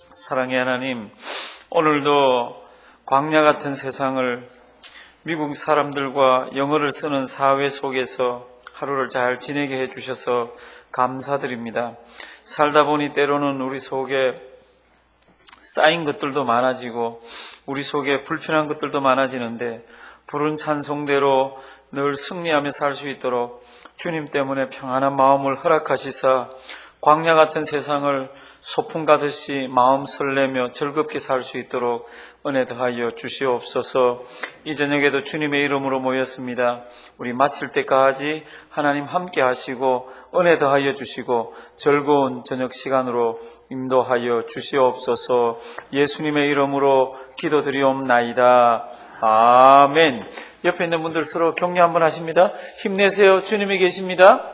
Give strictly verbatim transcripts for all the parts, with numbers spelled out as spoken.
사랑의 하나님, 오늘도 광야 같은 세상을 미국 사람들과 영어를 쓰는 사회 속에서 하루를 잘 지내게 해주셔서 감사드립니다. 살다 보니 때로는 우리 속에 쌓인 것들도 많아지고 우리 속에 불편한 것들도 많아지는데 부른 찬송대로 늘 승리하며 살 수 있도록 주님 때문에 평안한 마음을 허락하시사 광야 같은 세상을 소풍 가듯이 마음 설레며 즐겁게 살 수 있도록 은혜 더하여 주시옵소서. 이 저녁에도 주님의 이름으로 모였습니다. 우리 마칠 때까지 하나님 함께 하시고 은혜 더하여 주시고 즐거운 저녁 시간으로 인도하여 주시옵소서. 예수님의 이름으로 기도드리옵나이다. 아멘. 옆에 있는 분들 서로 격려 한번 하십니다. 힘내세요. 주님이 계십니다.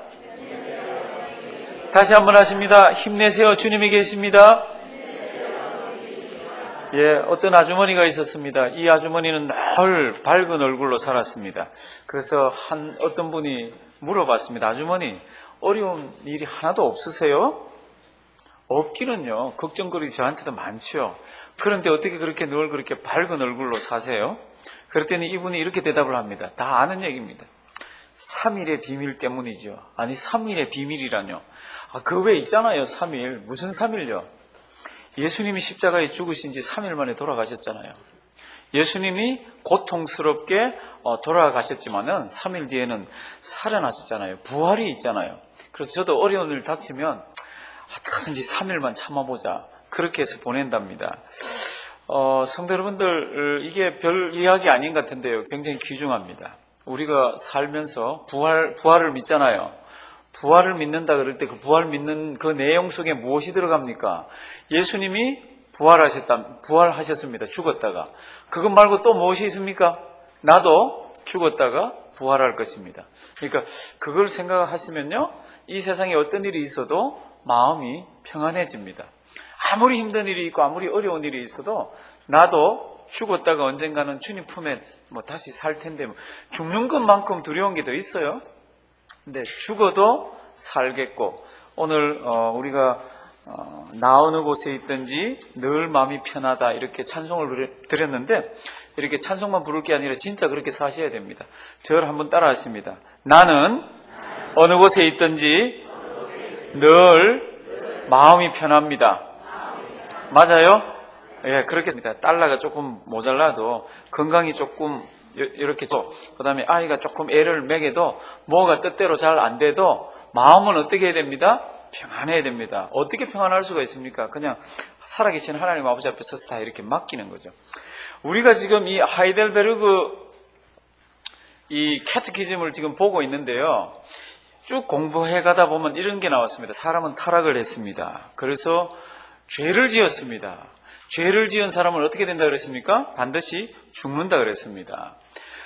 다시 한번 하십니다. 힘내세요. 주님이 계십니다. 예, 어떤 아주머니가 있었습니다. 이 아주머니는 늘 밝은 얼굴로 살았습니다. 그래서 한 어떤 분이 물어봤습니다. 아주머니, 어려운 일이 하나도 없으세요? 없기는요. 걱정거리 저한테도 많죠. 그런데 어떻게 그렇게 늘 그렇게 밝은 얼굴로 사세요? 그랬더니 이분이 이렇게 대답을 합니다. 다 아는 얘기입니다. 삼일의 비밀 때문이죠. 아니, 삼일의 비밀이라뇨. 아, 그 외에 있잖아요. 삼일. 무슨 삼일요? 예수님이 십자가에 죽으신 지 삼일 만에 돌아가셨잖아요. 예수님이 고통스럽게 돌아가셨지만은 삼일 뒤에는 살아나셨잖아요. 부활이 있잖아요. 그래서 저도 어려운 일 닥치면 어떻게든지 삼일만 참아보자. 그렇게 해서 보낸답니다. 어, 성도 여러분들, 이게 별 이야기 아닌 것 같은데요. 굉장히 귀중합니다. 우리가 살면서 부활, 부활을 믿잖아요. 부활을 믿는다 그럴 때 그 부활 믿는 그 내용 속에 무엇이 들어갑니까? 예수님이 부활하셨다, 부활하셨습니다. 죽었다가. 그것 말고 또 무엇이 있습니까? 나도 죽었다가 부활할 것입니다. 그러니까 그걸 생각하시면요, 이 세상에 어떤 일이 있어도 마음이 평안해집니다. 아무리 힘든 일이 있고 아무리 어려운 일이 있어도 나도 죽었다가 언젠가는 주님 품에 뭐 다시 살 텐데 뭐 죽는 것만큼 두려운 게 더 있어요. 근데 죽어도 살겠고, 오늘 어 우리가 어 나 어느 곳에 있든지 늘 마음이 편하다 이렇게 찬송을 드렸는데, 이렇게 찬송만 부를 게 아니라 진짜 그렇게 사셔야 됩니다. 저를 한번 따라 하십니다. 나는 어느 곳에 있든지 늘 마음이 편합니다. 맞아요? 예, 그렇게 합니다. 달러가 조금 모자라도, 건강이 조금 이렇게, 그 다음에 아이가 조금 애를 먹여도, 뭐가 뜻대로 잘 안 돼도 마음은 어떻게 해야 됩니다? 평안해야 됩니다. 어떻게 평안할 수가 있습니까? 그냥 살아계신 하나님 아버지 앞에 서서 다 이렇게 맡기는 거죠. 우리가 지금 이 하이델베르그 이 캐테키즘을 지금 보고 있는데요, 쭉 공부해 가다 보면 이런 게 나왔습니다. 사람은 타락을 했습니다. 그래서 죄를 지었습니다. 죄를 지은 사람은 어떻게 된다 그랬습니까? 반드시 죽는다 그랬습니다.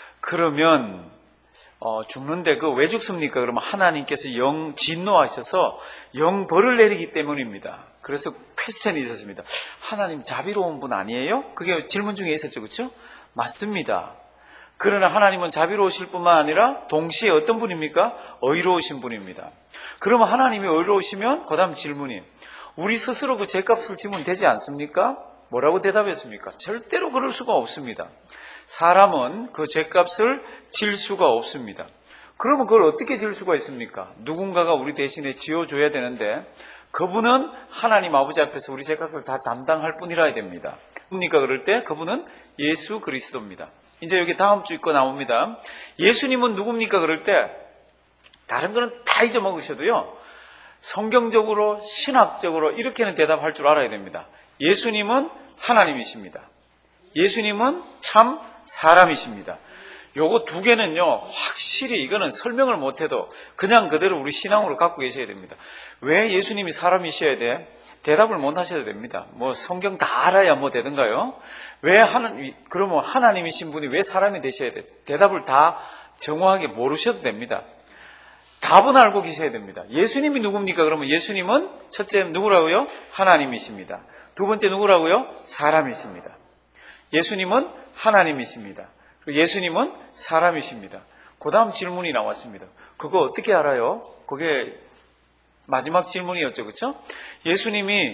그러면 어, 죽는데 그 왜 죽습니까? 그러면 하나님께서 영 진노하셔서 영 벌을 내리기 때문입니다. 그래서 퀘스천이 있었습니다. 하나님 자비로운 분 아니에요? 그게 질문 중에 있었죠, 그렇죠? 맞습니다. 그러나 하나님은 자비로우실 뿐만 아니라 동시에 어떤 분입니까? 의로우신 분입니다. 그러면 하나님이 의로우시면 그 다음 질문이, 우리 스스로 그 죄값을 지면 되지 않습니까? 뭐라고 대답했습니까? 절대로 그럴 수가 없습니다. 사람은 그 죄값을 질 수가 없습니다. 그러면 그걸 어떻게 질 수가 있습니까? 누군가가 우리 대신에 지어줘야 되는데, 그분은 하나님 아버지 앞에서 우리 죄값을 다 담당할 뿐이라야 됩니다. 누굽니까? 그럴 때 그분은 예수 그리스도입니다. 이제 여기 다음 주 읽고 나옵니다. 예수님은 누굽니까? 그럴 때 다른 거는 다 잊어먹으셔도요, 성경적으로 신학적으로 이렇게는 대답할 줄 알아야 됩니다. 예수님은 하나님이십니다. 예수님은 참 사람이십니다. 요거 두 개는요, 확실히 이거는 설명을 못해도 그냥 그대로 우리 신앙으로 갖고 계셔야 됩니다. 왜 예수님이 사람이셔야 돼? 대답을 못 하셔도 됩니다. 뭐 성경 다 알아야 뭐 되던가요? 왜 하나님, 그러면 하나님이신 분이 왜 사람이 되셔야 돼? 대답을 다 정확하게 모르셔도 됩니다. 답은 알고 계셔야 됩니다. 예수님이 누굽니까? 그러면 예수님은 첫째 누구라고요? 하나님이십니다. 두 번째 누구라고요? 사람이십니다. 예수님은 하나님이십니다. 그리고 예수님은 사람이십니다. 그 다음 질문이 나왔습니다. 그거 어떻게 알아요? 그게 마지막 질문이었죠, 그렇죠? 예수님이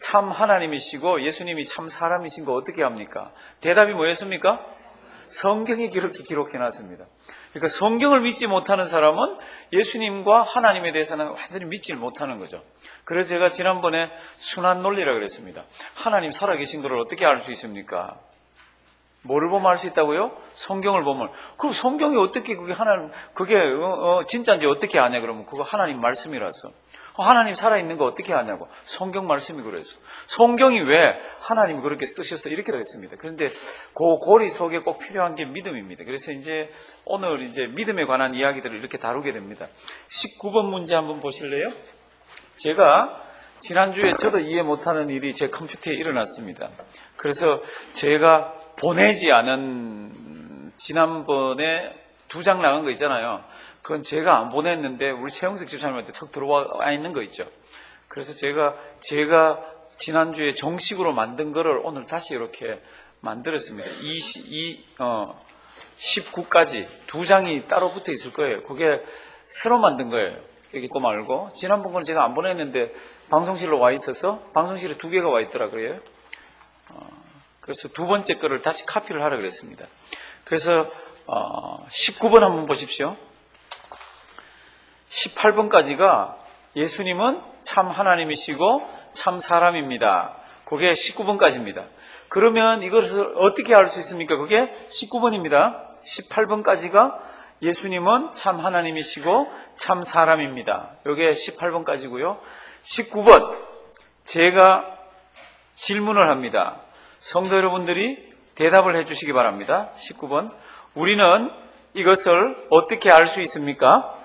참 하나님이시고 예수님이 참 사람이신 거 어떻게 합니까? 대답이 뭐였습니까? 성경에 그렇게 기록해놨습니다. 그러니까 성경을 믿지 못하는 사람은 예수님과 하나님에 대해서는 완전히 믿지 못하는 거죠. 그래서 제가 지난번에 순환 논리라 그랬습니다. 하나님 살아계신 것을 어떻게 알 수 있습니까? 뭐를 보면 알 수 있다고요? 성경을 보면. 그럼 성경이 어떻게 그게 하나님, 그게 어, 어, 진짜인지 어떻게 아냐 그러면 그거 하나님 말씀이라서. 하나님 살아있는 거 어떻게 아냐고. 성경 말씀이 그래서. 성경이 왜 하나님이 그렇게 쓰셔서 이렇게 그랬습니다. 그런데 그 고리 속에 꼭 필요한 게 믿음입니다. 그래서 이제 오늘 이제 믿음에 관한 이야기들을 이렇게 다루게 됩니다. 십구 번 문제 한번 보실래요? 제가 지난주에 저도 이해 못하는 일이 제 컴퓨터에 일어났습니다. 그래서 제가 보내지 않은 지난번에 두 장 나간 거 있잖아요. 그건 제가 안 보냈는데 우리 최영석 집사님한테 턱 들어와 있는 거 있죠. 그래서 제가 제가 지난주에 정식으로 만든 거를 오늘 다시 이렇게 만들었습니다. 이십, 어, 십구까지 두 장이 따로 붙어 있을 거예요. 그게 새로 만든 거예요. 여기 거 말고 지난번 거는 제가 안 보냈는데 방송실로 와 있어서 방송실에 두 개가 와 있더라 그래요. 어, 그래서 두 번째 거를 다시 카피를 하라 그랬습니다. 그래서 어, 십구 번 한번 보십시오. 십팔 번까지가 예수님은 참 하나님이시고 참 사람입니다. 그게 십구 번까지입니다. 그러면 이것을 어떻게 알 수 있습니까? 그게 십구 번입니다. 십팔 번까지가 예수님은 참 하나님이시고 참 사람입니다. 이게 십팔 번까지고요. 십구 번 제가 질문을 합니다. 성도 여러분들이 대답을 해주시기 바랍니다. 십구 번 우리는 이것을 어떻게 알 수 있습니까?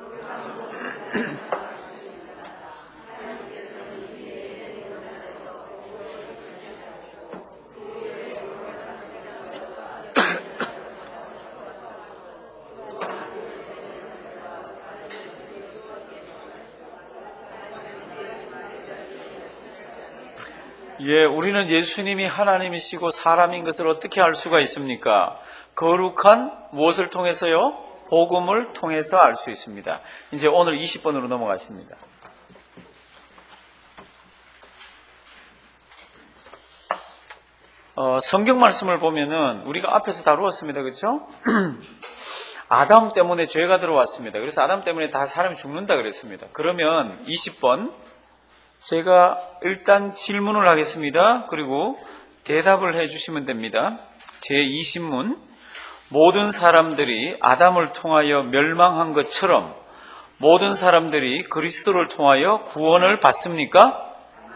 예, 우리는 예수님이 하나님이시고 사람인 것을 어떻게 알 수가 있습니까? 거룩한 무엇을 통해서요? 복음을 통해서 알 수 있습니다. 이제 오늘 이십 번으로 넘어가십니다. 어, 성경 말씀을 보면은 우리가 앞에서 다루었습니다. 그렇죠? 아담 때문에 죄가 들어왔습니다. 그래서 아담 때문에 다 사람이 죽는다 그랬습니다. 그러면 이십 번 제가 일단 질문을 하겠습니다. 그리고 대답을 해주시면 됩니다. 제이십 문 모든 사람들이 아담을 통하여 멸망한 것처럼 모든 사람들이 그리스도를 통하여 구원을 받습니까?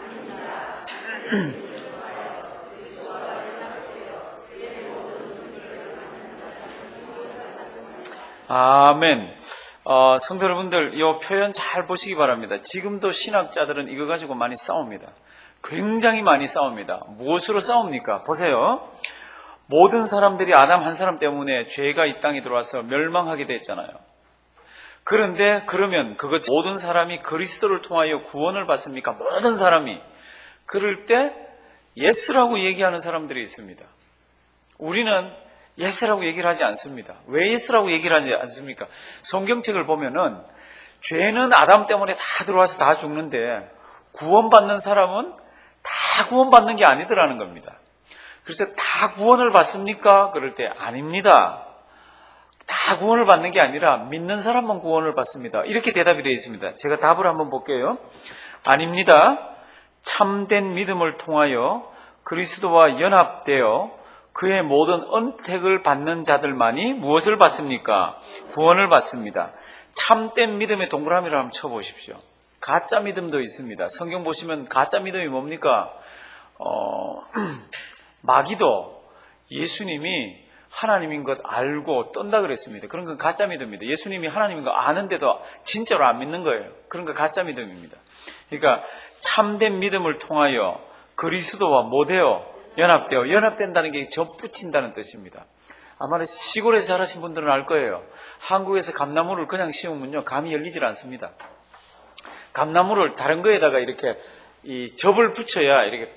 아멘. 어, 성도 여러분들, 이 표현 잘 보시기 바랍니다. 지금도 신학자들은 이거 가지고 많이 싸웁니다. 굉장히 많이 싸웁니다. 무엇으로 싸웁니까? 보세요. 모든 사람들이 아담 한 사람 때문에 죄가 이 땅에 들어와서 멸망하게 됐잖아요. 그런데 그러면 그것 모든 사람이 그리스도를 통하여 구원을 받습니까? 모든 사람이. 그럴 때 예스라고 얘기하는 사람들이 있습니다. 우리는 예스라고 얘기를 하지 않습니다. 왜 예스라고 얘기를 하지 않습니까? 성경책을 보면은 죄는 아담 때문에 다 들어와서 다 죽는데 구원받는 사람은 다 구원받는 게 아니더라는 겁니다. 그래서 다 구원을 받습니까? 그럴 때 아닙니다. 다 구원을 받는 게 아니라 믿는 사람만 구원을 받습니다. 이렇게 대답이 되어 있습니다. 제가 답을 한번 볼게요. 아닙니다. 참된 믿음을 통하여 그리스도와 연합되어 그의 모든 언택을 받는 자들만이 무엇을 받습니까? 구원을 받습니다. 참된 믿음의 동그라미를 한번 쳐보십시오. 가짜 믿음도 있습니다. 성경 보시면 가짜 믿음이 뭡니까? 어, 마귀도 예수님이 하나님인 것 알고 떤다 그랬습니다. 그런 건 가짜 믿음입니다. 예수님이 하나님인 거 아는데도 진짜로 안 믿는 거예요. 그런 건 가짜 믿음입니다. 그러니까 참된 믿음을 통하여 그리스도와 모되어 연합되어 연합된다는 게 접붙인다는 뜻입니다. 아마 시골에서 자라신 분들은 알 거예요. 한국에서 감나무를 그냥 심으면요 감이 열리질 않습니다. 감나무를 다른 거에다가 이렇게 이 접을 붙여야 이렇게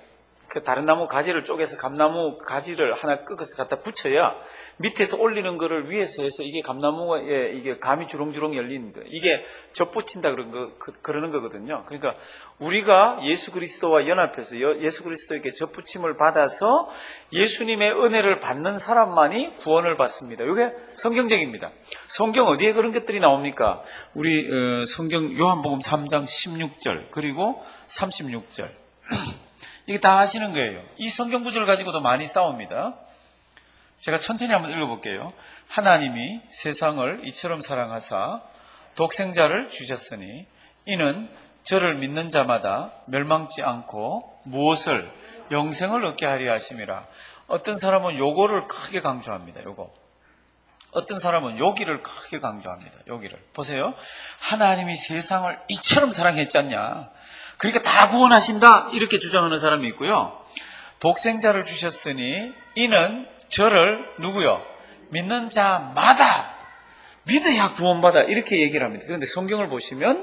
그 다른 나무 가지를 쪼개서 감나무 가지를 하나 꺾어서 갖다 붙여야 밑에서 올리는 거를 위에서 해서 이게 감나무에 이게 감이 주렁주렁 열리는데 이게 접붙인다 그런 거 그, 그러는 거거든요. 그러니까 우리가 예수 그리스도와 연합해서 예수 그리스도에게 접붙임을 받아서 예수님의 은혜를 받는 사람만이 구원을 받습니다. 이게 성경적입니다. 성경 어디에 그런 것들이 나옵니까? 우리 어, 성경 요한복음 삼 장 십육 절 그리고 삼십육 절 이게 다 아시는 거예요. 이 성경 구절을 가지고도 많이 싸웁니다. 제가 천천히 한번 읽어볼게요. 하나님이 세상을 이처럼 사랑하사 독생자를 주셨으니 이는 저를 믿는 자마다 멸망치 않고 무엇을 영생을 얻게 하려 하심이라. 어떤 사람은 요거를 크게 강조합니다. 요거. 어떤 사람은 여기를 크게 강조합니다. 여기를. 보세요. 하나님이 세상을 이처럼 사랑했지 않냐. 그러니까 다 구원하신다 이렇게 주장하는 사람이 있고요. 독생자를 주셨으니 이는 저를 누구요? 믿는 자마다 믿어야 구원받아 이렇게 얘기를 합니다. 그런데 성경을 보시면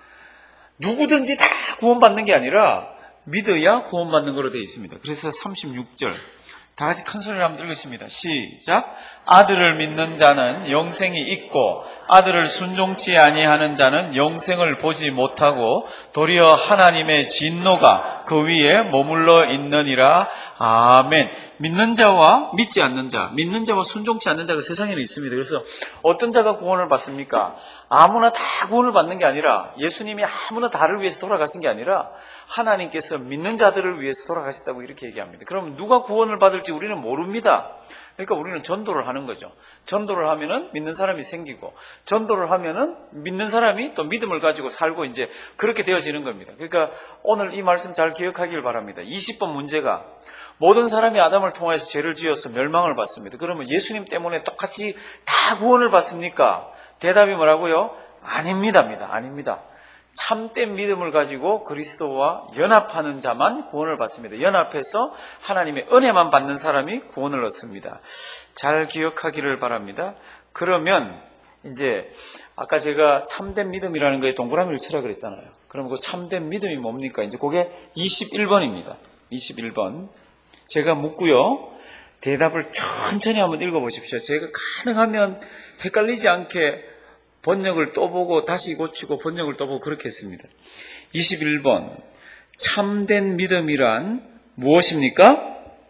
누구든지 다 구원받는 게 아니라 믿어야 구원받는 거로 되어 있습니다. 그래서 삼십육 절 다 같이 큰 소리로 한번 읽겠습니다. 시작. 아들을 믿는 자는 영생이 있고 아들을 순종치 아니하는 자는 영생을 보지 못하고 도리어 하나님의 진노가 그 위에 머물러 있느니라. 아멘. 믿는 자와 믿지 않는 자, 믿는 자와 순종치 않는 자가 세상에는 있습니다. 그래서 어떤 자가 구원을 받습니까? 아무나 다 구원을 받는 게 아니라 예수님이 아무나 다를 위해서 돌아가신 게 아니라 하나님께서 믿는 자들을 위해서 돌아가셨다고 이렇게 얘기합니다. 그럼 누가 구원을 받을지 우리는 모릅니다. 그러니까 우리는 전도를 하는 거죠. 전도를 하면은 믿는 사람이 생기고, 전도를 하면은 믿는 사람이 또 믿음을 가지고 살고 이제 그렇게 되어지는 겁니다. 그러니까 오늘 이 말씀 잘 기억하길 바랍니다. 이십 번 문제가 모든 사람이 아담을 통해서 죄를 지어서 멸망을 받습니다. 그러면 예수님 때문에 똑같이 다 구원을 받습니까? 대답이 뭐라고요? 아닙니다입니다. 아닙니다. 참된 믿음을 가지고 그리스도와 연합하는 자만 구원을 받습니다. 연합해서 하나님의 은혜만 받는 사람이 구원을 얻습니다. 잘 기억하기를 바랍니다. 그러면 이제 아까 제가 참된 믿음이라는 거에 동그라미를 치라 그랬잖아요. 그럼 그 참된 믿음이 뭡니까? 이제 그게 이십일 번입니다. 이십일 번. 제가 묻고요. 대답을 천천히 한번 읽어보십시오. 제가 가능하면 헷갈리지 않게 번역을 또 보고 다시 고치고 번역을 또 보고 그렇게 했습니다. 이십일 번. 참된 믿음이란 무엇입니까?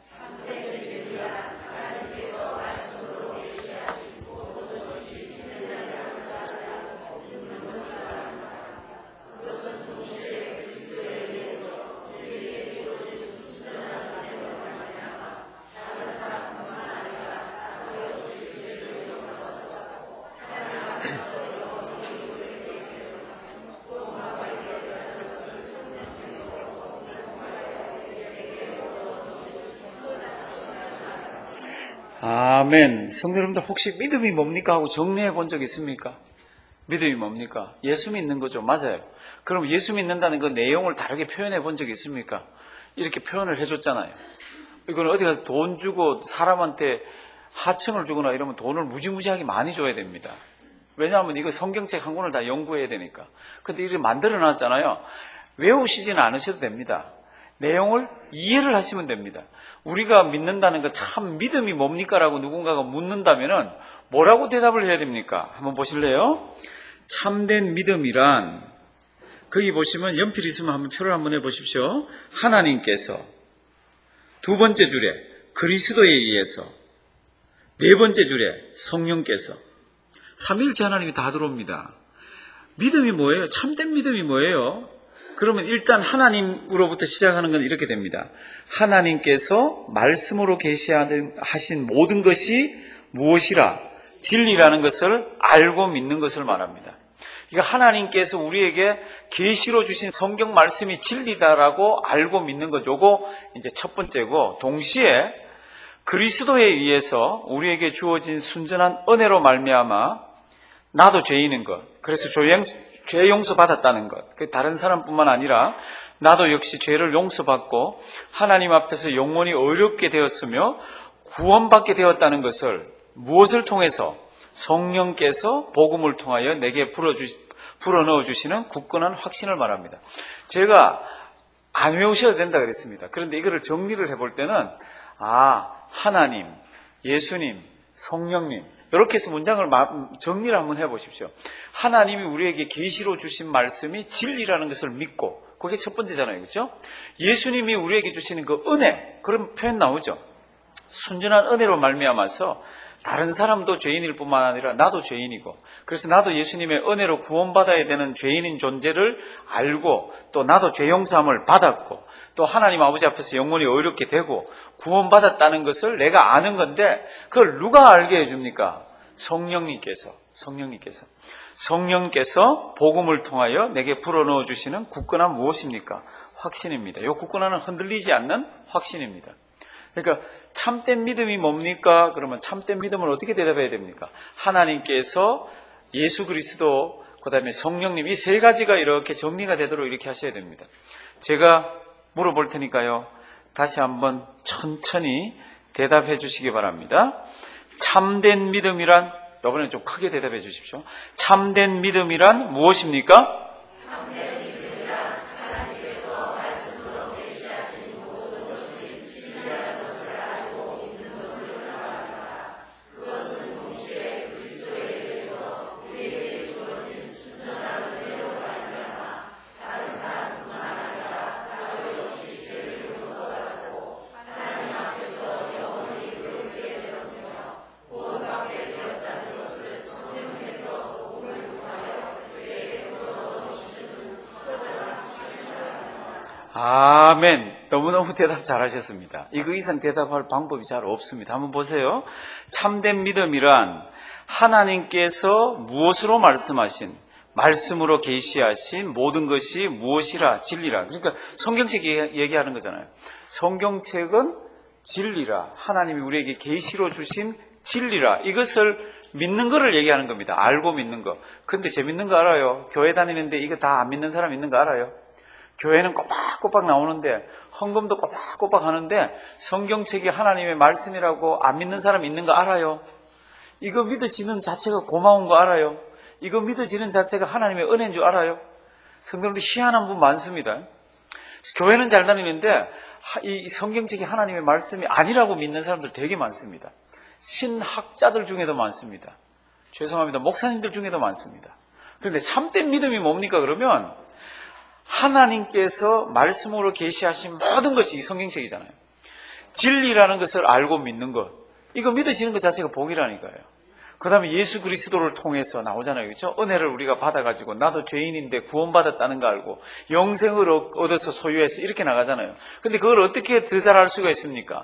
아멘. 성도 여러분들 혹시 믿음이 뭡니까 하고 정리해 본 적 있습니까? 믿음이 뭡니까? 예수 믿는 거죠. 맞아요. 그럼 예수 믿는다는 그 내용을 다르게 표현해 본 적 있습니까? 이렇게 표현을 해줬잖아요. 이건 어디 가서 돈 주고 사람한테 하청을 주거나 이러면 돈을 무지무지하게 많이 줘야 됩니다. 왜냐하면 이거 성경책 한 권을 다 연구해야 되니까. 근데 이렇게 만들어 놨잖아요. 외우시지는 않으셔도 됩니다. 내용을 이해를 하시면 됩니다. 우리가 믿는다는 거 참 믿음이 뭡니까? 라고 누군가가 묻는다면은 뭐라고 대답을 해야 됩니까? 한번 보실래요? 참된 믿음이란 거기 보시면 연필 있으면 한번 표를 한번 해보십시오. 하나님께서 두 번째 줄에 그리스도에 의해서 네 번째 줄에 성령께서 삼위일체 하나님이 다 들어옵니다. 믿음이 뭐예요? 참된 믿음이 뭐예요? 그러면 일단 하나님으로부터 시작하는 건 이렇게 됩니다. 하나님께서 말씀으로 계시하신 모든 것이 무엇이라? 진리라는 것을 알고 믿는 것을 말합니다. 그러니까 하나님께서 우리에게 계시로 주신 성경 말씀이 진리다라고 알고 믿는 것, 요거 이제 첫 번째고, 동시에 그리스도에 의해서 우리에게 주어진 순전한 은혜로 말미암아 나도 죄인인 것, 그래서 조영 죄 용서받았다는 것. 다른 사람뿐만 아니라 나도 역시 죄를 용서받고 하나님 앞에서 영원히 어렵게 되었으며 구원받게 되었다는 것을 무엇을 통해서? 성령께서 복음을 통하여 내게 불어넣어 주시는 굳건한 확신을 말합니다. 제가 안 외우셔도 된다 그랬습니다. 그런데 이거를 정리를 해볼 때는 아, 하나님, 예수님, 성령님 이렇게 해서 문장을 정리를 한번 해보십시오. 하나님이 우리에게 계시로 주신 말씀이 진리라는 것을 믿고, 그게 첫 번째잖아요. 그렇죠? 예수님이 우리에게 주시는 그 은혜, 그런 표현 나오죠. 순전한 은혜로 말미암아서 다른 사람도 죄인일 뿐만 아니라 나도 죄인이고, 그래서 나도 예수님의 은혜로 구원받아야 되는 죄인인 존재를 알고, 또 나도 죄 용서함을 받았고, 또 하나님 아버지 앞에서 영원히 의롭게 되고 구원받았다는 것을 내가 아는 건데, 그걸 누가 알게 해줍니까? 성령님께서. 성령님께서 성령께서 복음을 통하여 내게 불어넣어 주시는 굳건함 무엇입니까? 확신입니다. 이 굳건함은 흔들리지 않는 확신입니다. 그러니까 참된 믿음이 뭡니까? 그러면 참된 믿음을 어떻게 대답해야 됩니까? 하나님께서, 예수 그리스도, 그 다음에 성령님, 이 세 가지가 이렇게 정리가 되도록 이렇게 하셔야 됩니다. 제가 물어볼 테니까요, 다시 한번 천천히 대답해 주시기 바랍니다. 참된 믿음이란, 이번엔 좀 크게 대답해 주십시오. 참된 믿음이란 무엇입니까? 참된 믿음이란 하나님께서 말씀으로 계시하신 모든 것이 진리라는 것을 알고 있는 것으로 나갑니다. 그것은 동시에 그리스도에 대해서 우리에게 주어진 순전한 은혜로 말미암아 다른 사람뿐만 아니라 나도 역시 죄를 용서받고 하나님 앞에서 영원히 의롭게 되었으며 구원받게 되었다는 것을 성령께서 복음을 통하여 우리에게 불어넣어 주시는 아멘. 너무너무 대답 잘하셨습니다. 이거 이상 대답할 방법이 잘 없습니다. 한번 보세요. 참된 믿음이란 하나님께서 무엇으로 말씀하신, 말씀으로 계시하신 모든 것이 무엇이라, 진리라. 그러니까 성경책 얘기하는 거잖아요. 성경책은 진리라, 하나님이 우리에게 계시로 주신 진리라, 이것을 믿는 거를 얘기하는 겁니다. 알고 믿는 거. 근데 재밌는 거 알아요? 교회 다니는데 이거 다 안 믿는 사람 있는 거 알아요? 교회는 꼬박꼬박 나오는데, 헌금도 꼬박꼬박 하는데 성경책이 하나님의 말씀이라고 안 믿는 사람 있는 거 알아요? 이거 믿어지는 자체가 고마운 거 알아요? 이거 믿어지는 자체가 하나님의 은혜인 줄 알아요? 성도님들 희한한 분 많습니다. 교회는 잘 다니는데 이 성경책이 하나님의 말씀이 아니라고 믿는 사람들 되게 많습니다. 신학자들 중에도 많습니다. 죄송합니다. 목사님들 중에도 많습니다. 그런데 참된 믿음이 뭡니까? 그러면 하나님께서 말씀으로 계시하신 모든 것이 이 성경책이잖아요. 진리라는 것을 알고 믿는 것, 이거 믿어지는 것 자체가 복이라니까요. 그 다음에 예수 그리스도를 통해서 나오잖아요. 그렇죠? 은혜를 우리가 받아가지고 나도 죄인인데 구원받았다는 거 알고 영생을 얻어서 소유해서 이렇게 나가잖아요. 근데 그걸 어떻게 더 잘 알 수가 있습니까?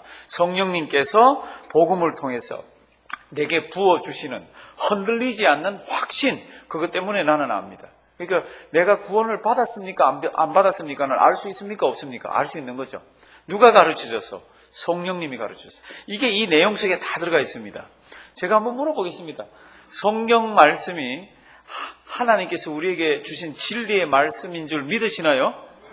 성령님께서 복음을 통해서 내게 부어주시는 흔들리지 않는 확신, 그것 때문에 나는 압니다. 그러니까 내가 구원을 받았습니까? 안, 안 받았습니까는 알 수 있습니까? 없습니까? 알 수 있는 거죠. 누가 가르쳐줬어? 성령님이 가르쳐줬어. 이게 이 내용 속에 다 들어가 있습니다. 제가 한번 물어보겠습니다. 성경 말씀이 하나님께서 우리에게 주신 진리의 말씀인 줄 믿으시나요?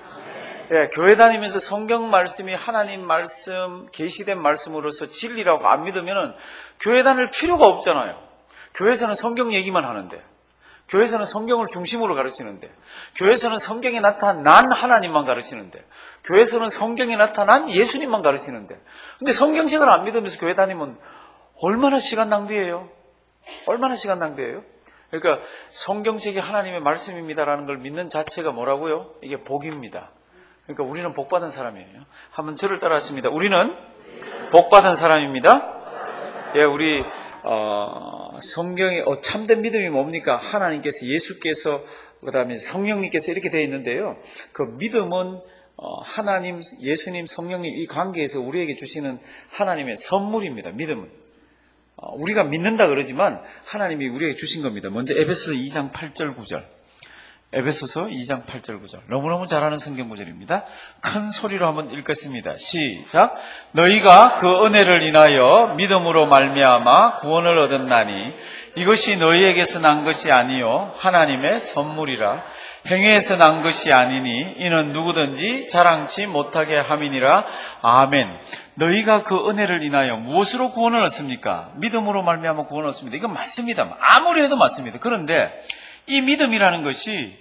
네, 교회 다니면서 성경 말씀이 하나님 말씀, 계시된 말씀으로서 진리라고 안 믿으면 교회 다닐 필요가 없잖아요. 교회에서는 성경 얘기만 하는데, 교회에서는 성경을 중심으로 가르치는데, 교회에서는 성경에 나타난 하나님만 가르치는데, 교회에서는 성경에 나타난 예수님만 가르치는데, 근데 성경책을 안 믿으면서 교회 다니면 얼마나 시간 낭비예요? 얼마나 시간 낭비예요? 그러니까 성경책이 하나님의 말씀입니다라는 걸 믿는 자체가 뭐라고요? 이게 복입니다. 그러니까 우리는 복받은 사람이에요. 한번 저를 따라 하십니다. 우리는 복받은 사람입니다. 예, 우리 어, 성경의 어, 참된 믿음이 뭡니까? 하나님께서, 예수께서, 그 다음에 성령님께서 이렇게 되어 있는데요. 그 믿음은 어, 하나님, 예수님, 성령님 이 관계에서 우리에게 주시는 하나님의 선물입니다. 믿음은. 어, 우리가 믿는다 그러지만 하나님이 우리에게 주신 겁니다. 먼저 에베소서 이 장 팔 절 구 절. 에베소서 이 장 팔 절 구 절. 너무너무 잘 아는 성경 구절입니다. 큰 소리로 한번 읽겠습니다. 시작. 너희가 그 은혜를 인하여 믿음으로 말미암아 구원을 얻었나니 이것이 너희에게서 난 것이 아니요 하나님의 선물이라. 행위에서 난 것이 아니니 이는 누구든지 자랑치 못하게 함이니라. 아멘. 너희가 그 은혜를 인하여 무엇으로 구원을 얻습니까? 믿음으로 말미암아 구원을 얻습니다. 이건 맞습니다. 아무리 해도 맞습니다. 그런데 이 믿음이라는 것이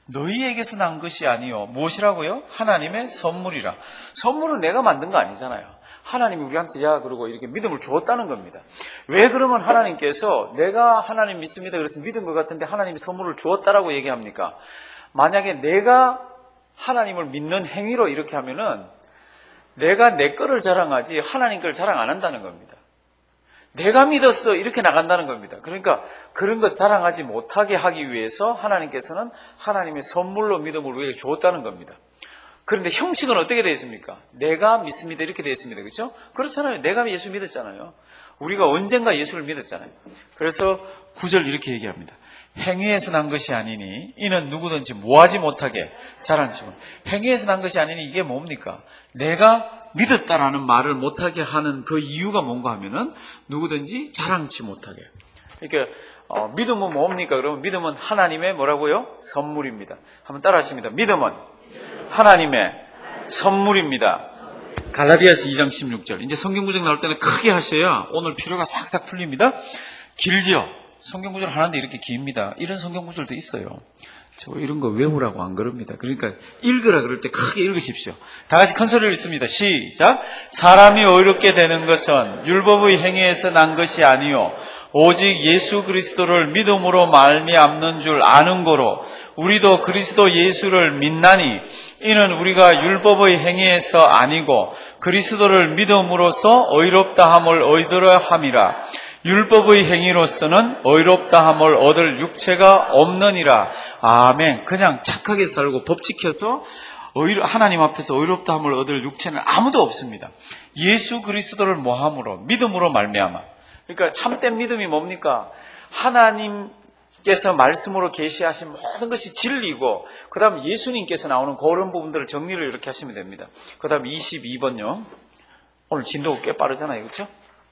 너희에게서 난 것이 아니요. 무엇이라고요? 하나님의 선물이라. 선물은 내가 만든 거 아니잖아요. 하나님이 우리한테 야 그러고 이렇게 믿음을 주었다는 겁니다. 왜 그러면 하나님께서 내가 하나님 믿습니다 그래서 믿은 것 같은데 하나님이 선물을 주었다라고 얘기합니까? 만약에 내가 하나님을 믿는 행위로 이렇게 하면은 내가 내 거를 자랑하지 하나님 걸 자랑 안 한다는 겁니다. 내가 믿었어 이렇게 나간다는 겁니다. 그러니까 그런 것 자랑하지 못하게 하기 위해서 하나님께서는 하나님의 선물로 믿음을 우리에게 주었다는 겁니다. 그런데 형식은 어떻게 되어 있습니까? 내가 믿습니다 이렇게 되어 있습니다. 그렇죠? 그렇잖아요. 내가 예수 믿었잖아요. 우리가 언젠가 예수를 믿었잖아요. 그래서 구 절 이렇게 얘기합니다. 행위에서 난 것이 아니니 이는 누구든지 모하지 못하게 자랑치고. 행위에서 난 것이 아니니 이게 뭡니까? 내가 믿었다라는 말을 못하게 하는 그 이유가 뭔가 하면은 누구든지 자랑치 못하게. 그러니까 어, 믿음은 뭡니까? 그러면 믿음은 하나님의 뭐라고요? 선물입니다. 한번 따라 하십니다. 믿음은 하나님의 선물입니다. 갈라디아서 이 장 십육 절. 이제 성경 구절 나올 때는 크게 하셔야 오늘 피로가 싹싹 풀립니다. 길지요. 성경 구절 하나인데 이렇게 깁니다. 이런 성경 구절도 있어요. 저 이런 거 외우라고 안 그럽니다. 그러니까 읽으라 그럴 때 크게 읽으십시오. 다 같이 큰 소리를 읽습니다. 시작. 사람이 의롭게 되는 것은 율법의 행위에서 난 것이 아니요 오직 예수 그리스도를 믿음으로 말미암는 줄 아는 거로 우리도 그리스도 예수를 믿나니 이는 우리가 율법의 행위에서 아니고 그리스도를 믿음으로써 의롭다 함을 얻으려 함이라. 율법의 행위로서는 의롭다 함을 얻을 육체가 없느니라. 아멘. 그냥 착하게 살고 법 지켜서 하나님 앞에서 의롭다 함을 얻을 육체는 아무도 없습니다. 예수 그리스도를 모함으로 믿음으로 말미암아. 그러니까 참된 믿음이 뭡니까? 하나님께서 말씀으로 계시하신 모든 것이 진리고 그 다음 예수님께서 나오는 그런 부분들을 정리를 이렇게 하시면 됩니다. 그 다음 이십이 번요. 오늘 진도가 꽤 빠르잖아요. 그렇죠?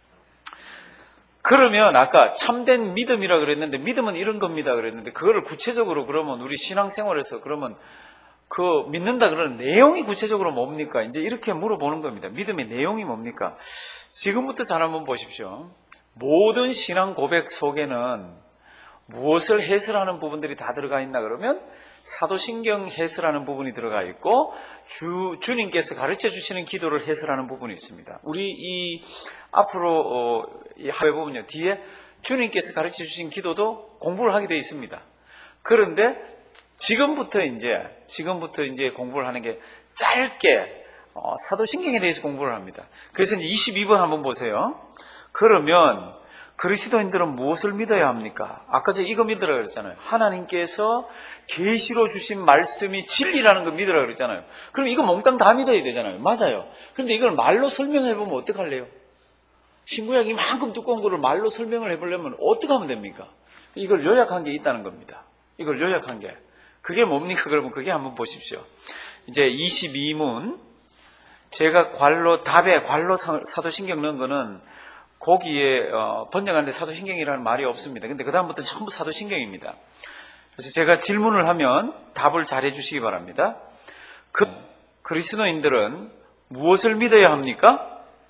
그러면 아까 참된 믿음이라 그랬는데 믿음은 이런 겁니다 그랬는데 그거를 구체적으로 그러면 우리 신앙생활에서 그러면 그 믿는다 그러는 내용이 구체적으로 뭡니까? 이제 이렇게 물어보는 겁니다. 믿음의 내용이 뭡니까? 지금부터 잘 한번 보십시오. 모든 신앙 고백 속에는 무엇을 해설하는 부분들이 다 들어가 있나 그러면 사도신경 해설하는 부분이 들어가 있고 주, 주님께서 가르쳐 주시는 기도를 해설하는 부분이 있습니다. 우리 이 앞으로 어, 이 하회 보면요. 뒤에 주님께서 가르쳐 주신 기도도 공부를 하게 되어 있습니다. 그런데 지금부터 이제 지금부터 이제 공부를 하는 게 짧게 어, 사도신경에 대해서 공부를 합니다. 그래서 이제 이십이 번 한번 보세요. 그러면 그리스도인들은 무엇을 믿어야 합니까? 아까 제가 이거 믿으라 그랬잖아요. 하나님께서 계시로 주신 말씀이 진리라는 걸 믿으라 그랬잖아요. 그럼 이거 몽땅 다 믿어야 되잖아요. 맞아요. 그런데 이걸 말로 설명해 보면 어떡할래요? 신구약 이만큼 두꺼운 거를 말로 설명을 해보려면 어떻게 하면 됩니까? 이걸 요약한 게 있다는 겁니다. 이걸 요약한 게. 그게 뭡니까? 그러면 그게 한번 보십시오. 이제 이십이 문. 제가 괄로, 답에 괄로 사도신경 넣은 거는 거기에 어, 번역하는데 사도신경이라는 말이 없습니다. 근데 그 다음부터는 전부 사도신경입니다. 그래서 제가 질문을 하면 답을 잘 해주시기 바랍니다. 그 그리스도인들은 무엇을 믿어야 합니까?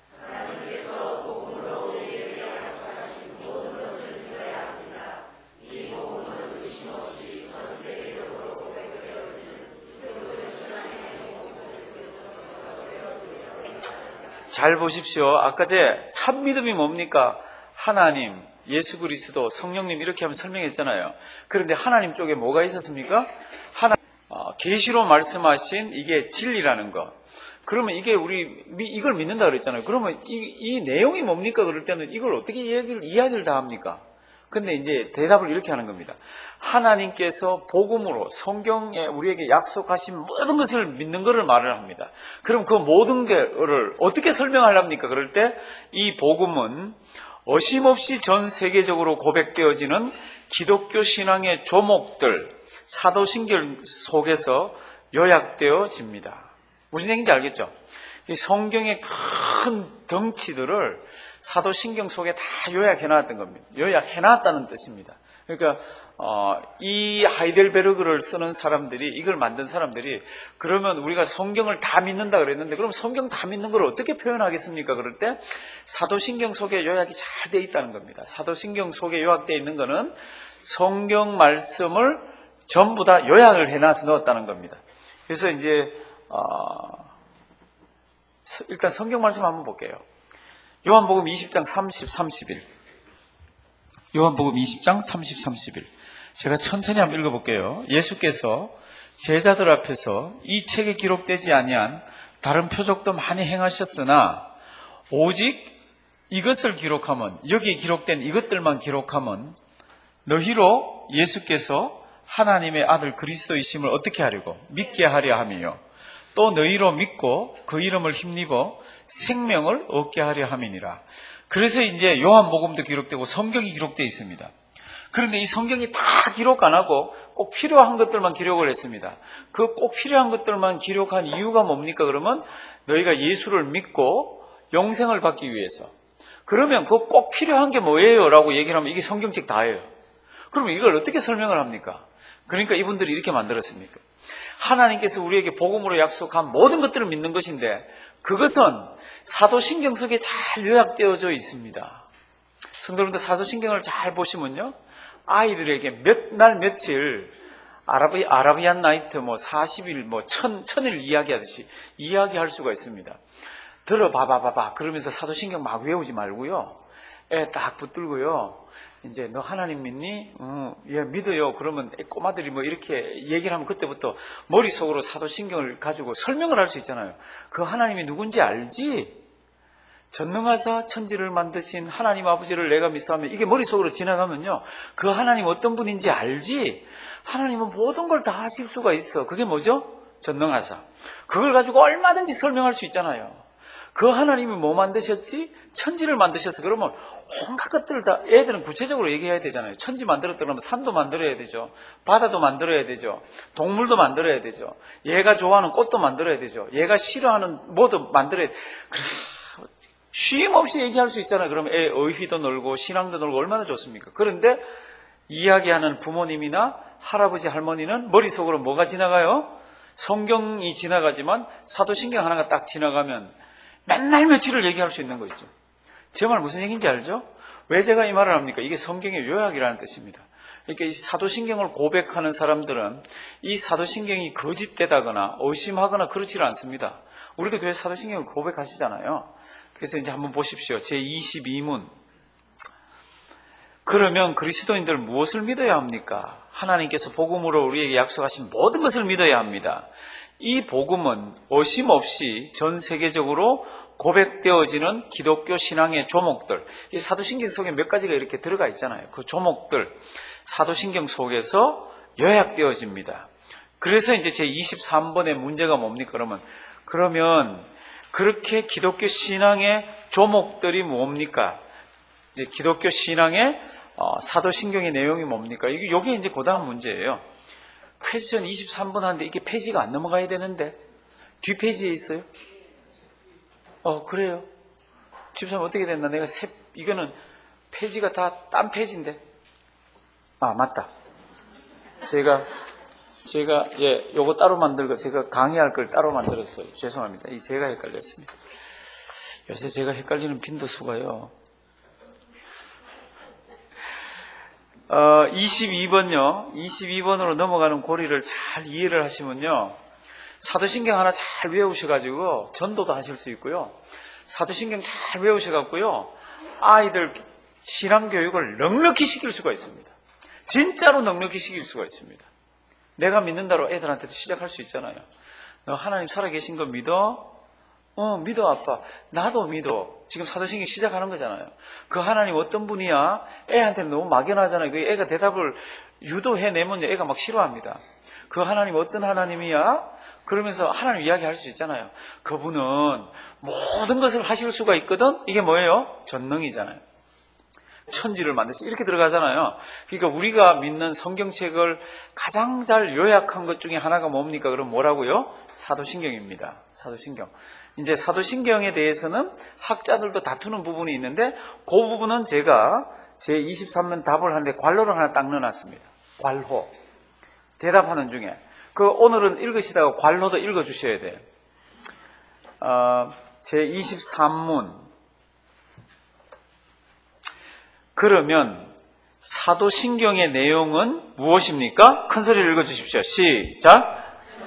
잘 보십시오. 아까 제 참 믿음이 뭡니까? 하나님, 예수 그리스도, 성령님 이렇게 하면 설명했잖아요. 그런데 하나님 쪽에 뭐가 있었습니까? 하나 어, 계시로 말씀하신 이게 진리라는 거. 그러면 이게 우리 이걸 믿는다 그랬잖아요. 그러면 이, 이 내용이 뭡니까? 그럴 때는 이걸 어떻게 이야기를 이야기를 다 합니까? 근데 이제 대답을 이렇게 하는 겁니다. 하나님께서 복음으로 성경에 우리에게 약속하신 모든 것을 믿는 것을 말을 합니다. 그럼 그 모든 것을 어떻게 설명하렵니까? 그럴 때 이 복음은 어심없이 전 세계적으로 고백되어지는 기독교 신앙의 조목들, 사도신경 속에서 요약되어집니다. 무슨 얘기인지 알겠죠? 성경의 큰 덩치들을 사도신경 속에 다 요약해놨던 겁니다. 요약해놨다는 뜻입니다. 그러니까 어, 이 하이델베르그를 쓰는 사람들이, 이걸 만든 사람들이 그러면 우리가 성경을 다 믿는다 그랬는데 그럼 성경 다 믿는 걸 어떻게 표현하겠습니까? 그럴 때 사도신경 속에 요약이 잘 돼 있다는 겁니다. 사도신경 속에 요약되어 있는 거는 성경 말씀을 전부 다 요약을 해놔서 넣었다는 겁니다. 그래서 이제 어, 일단 성경 말씀 한번 볼게요. 요한복음 이십 장 삼십, 삼십일. 요한복음 이십 장 삼십, 삼십일. 제가 천천히 한번 읽어볼게요. 예수께서 제자들 앞에서 이 책에 기록되지 아니한 다른 표적도 많이 행하셨으나 오직 이것을 기록하면, 여기에 기록된 이것들만 기록하면 너희로 예수께서 하나님의 아들 그리스도이심을 어떻게 하려고? 믿게 하려 함이요. 또 너희로 믿고 그 이름을 힘입어 생명을 얻게 하려 함이니라. 그래서 이제 요한복음도 기록되고 성경이 기록되어 있습니다. 그런데 이 성경이 다 기록 안 하고 꼭 필요한 것들만 기록을 했습니다. 그 꼭 필요한 것들만 기록한 이유가 뭡니까? 그러면 너희가 예수를 믿고 영생을 받기 위해서. 그러면 그 꼭 필요한 게 뭐예요? 라고 얘기를 하면 이게 성경책 다예요. 그러면 이걸 어떻게 설명을 합니까? 그러니까 이분들이 이렇게 만들었습니까? 하나님께서 우리에게 복음으로 약속한 모든 것들을 믿는 것인데 그것은 사도신경 속에 잘 요약되어져 있습니다. 성도님들 사도신경을 잘 보시면요, 아이들에게 몇 날 며칠 아라비, 아라비안 나이트 뭐 사십 일 뭐 천, 천일 이야기하듯이 이야기할 수가 있습니다. 들어봐봐봐봐 그러면서 사도신경 막 외우지 말고요, 애 딱 붙들고요, 이제 너 하나님 믿니? 어, 예, 믿어요. 그러면 꼬마들이 뭐 이렇게 얘기를 하면 그때부터 머릿속으로 사도신경을 가지고 설명을 할 수 있잖아요. 그 하나님이 누군지 알지? 전능하사 천지를 만드신 하나님 아버지를 내가 믿사오며, 이게 머릿속으로 지나가면요, 그 하나님 어떤 분인지 알지? 하나님은 모든 걸 다 하실 수가 있어. 그게 뭐죠? 전능하사. 그걸 가지고 얼마든지 설명할 수 있잖아요. 그 하나님이 뭐 만드셨지? 천지를 만드셨어. 그러면 온갖 것들을 다, 애들은 구체적으로 얘기해야 되잖아요. 천지 만들었다 그러면 산도 만들어야 되죠. 바다도 만들어야 되죠. 동물도 만들어야 되죠. 얘가 좋아하는 꽃도 만들어야 되죠. 얘가 싫어하는 뭐도 만들어야 돼. 쉼 없이 얘기할 수 있잖아요. 그러면 애 의휘도 놀고 신앙도 놀고 얼마나 좋습니까? 그런데 이야기하는 부모님이나 할아버지 할머니는 머릿속으로 뭐가 지나가요? 성경이 지나가지만 사도신경 하나가 딱 지나가면 맨날 며칠을 얘기할 수 있는 거 있죠. 제 말 무슨 얘기인지 알죠? 왜 제가 이 말을 합니까? 이게 성경의 요약이라는 뜻입니다. 그러니까 이 사도신경을 고백하는 사람들은 이 사도신경이 거짓되다거나 의심하거나 그렇지 않습니다. 우리도 교회 사도신경을 고백하시잖아요. 그래서 이제 한번 보십시오. 제이십이 문. 그러면 그리스도인들 무엇을 믿어야 합니까? 하나님께서 복음으로 우리에게 약속하신 모든 것을 믿어야 합니다. 이 복음은 어심없이 전 세계적으로 고백되어지는 기독교 신앙의 조목들, 이 사도신경 속에 몇 가지가 이렇게 들어가 있잖아요. 그 조목들, 사도신경 속에서 요약되어집니다. 그래서 이제 제이십삼 번의 문제가 뭡니까? 그러면, 그러면 그렇게 기독교 신앙의 조목들이 뭡니까? 이제 기독교 신앙의 어, 사도신경의 내용이 뭡니까? 이게, 이게 이제 고다음 문제예요. 퀘스천 이십삼 번 하는데 이게 페이지가 안 넘어가야 되는데 뒷페이지에 있어요? 어 그래요? 집사님 어떻게 됐나? 내가 새, 이거는 페이지가 다 딴 페이지인데. 아 맞다. 제가 제가 예 요거 따로 만들고 제가 강의할 걸 따로 만들었어요. 죄송합니다. 이 제가 헷갈렸습니다. 요새 제가 헷갈리는 빈도수가요. 어, 이십이 번요. 이십이 번으로 넘어가는 고리를 잘 이해를 하시면요, 사도신경 하나 잘 외우셔가지고 전도도 하실 수 있고요, 사도신경 잘 외우셔갖고요, 아이들 신앙교육을 넉넉히 시킬 수가 있습니다. 진짜로 넉넉히 시킬 수가 있습니다. 내가 믿는다로 애들한테도 시작할 수 있잖아요. 너 하나님 살아계신 거 믿어? 어 믿어 아빠. 나도 믿어. 지금 사도신경 시작하는 거잖아요. 그 하나님 어떤 분이야? 애한테는 너무 막연하잖아요. 그 애가 대답을 유도해내면 애가 막 싫어합니다. 그 하나님 어떤 하나님이야? 그러면서 하나님 이야기할 수 있잖아요. 그분은 모든 것을 하실 수가 있거든. 이게 뭐예요? 전능이잖아요. 천지를 만드시 이렇게 들어가잖아요. 그러니까 우리가 믿는 성경책을 가장 잘 요약한 것 중에 하나가 뭡니까? 그럼 뭐라고요? 사도신경입니다. 사도신경. 이제 사도신경에 대해서는 학자들도 다투는 부분이 있는데 그 부분은 제가 제이십삼 번 답을 하는데 관로를 하나 딱 넣어놨습니다. 관호. 대답하는 중에. 그 오늘은 읽으시다가 관로도 읽어주셔야 돼요. 어, 제이십삼 문. 그러면 사도신경의 내용은 무엇입니까? 큰 소리를 읽어주십시오. 시작.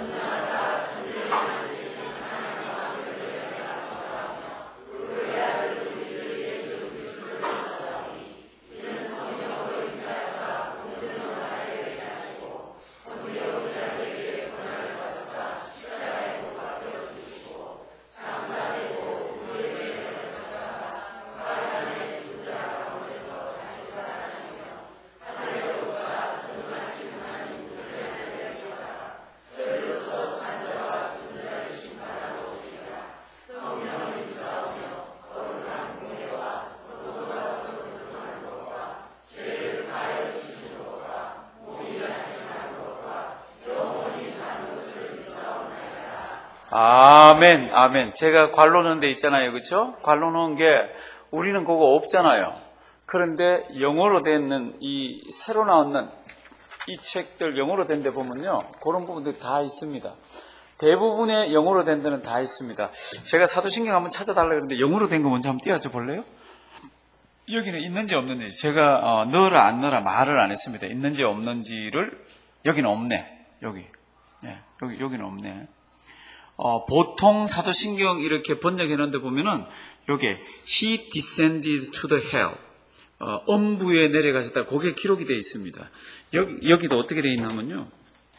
아멘, 아멘. 제가 관로 넣은 데 있잖아요. 그렇죠? 관로 넣은 게 우리는 그거 없잖아요. 그런데 영어로 되는 이 새로 나오는 이 책들 영어로 된 데 보면요. 그런 부분들이 다 있습니다. 대부분의 영어로 된 데는 다 있습니다. 제가 사도신경 한번 찾아달라고 했는데 영어로 된 거 먼저 한번 띄워줘 볼래요? 여기는 있는지 없는지 제가 어, 넣어라 안 넣어라 말을 안 했습니다. 있는지 없는지를 여기는 없네. 여기. 예, 여기 여기는 없네. 어, 보통 사도신경 이렇게 번역해 놓은데 보면은 요게 He descended to the hell. 어, 엄부에 내려가셨다. 그게 기록이 되어 있습니다. 여기, 여기도 어떻게 되어 있냐면요.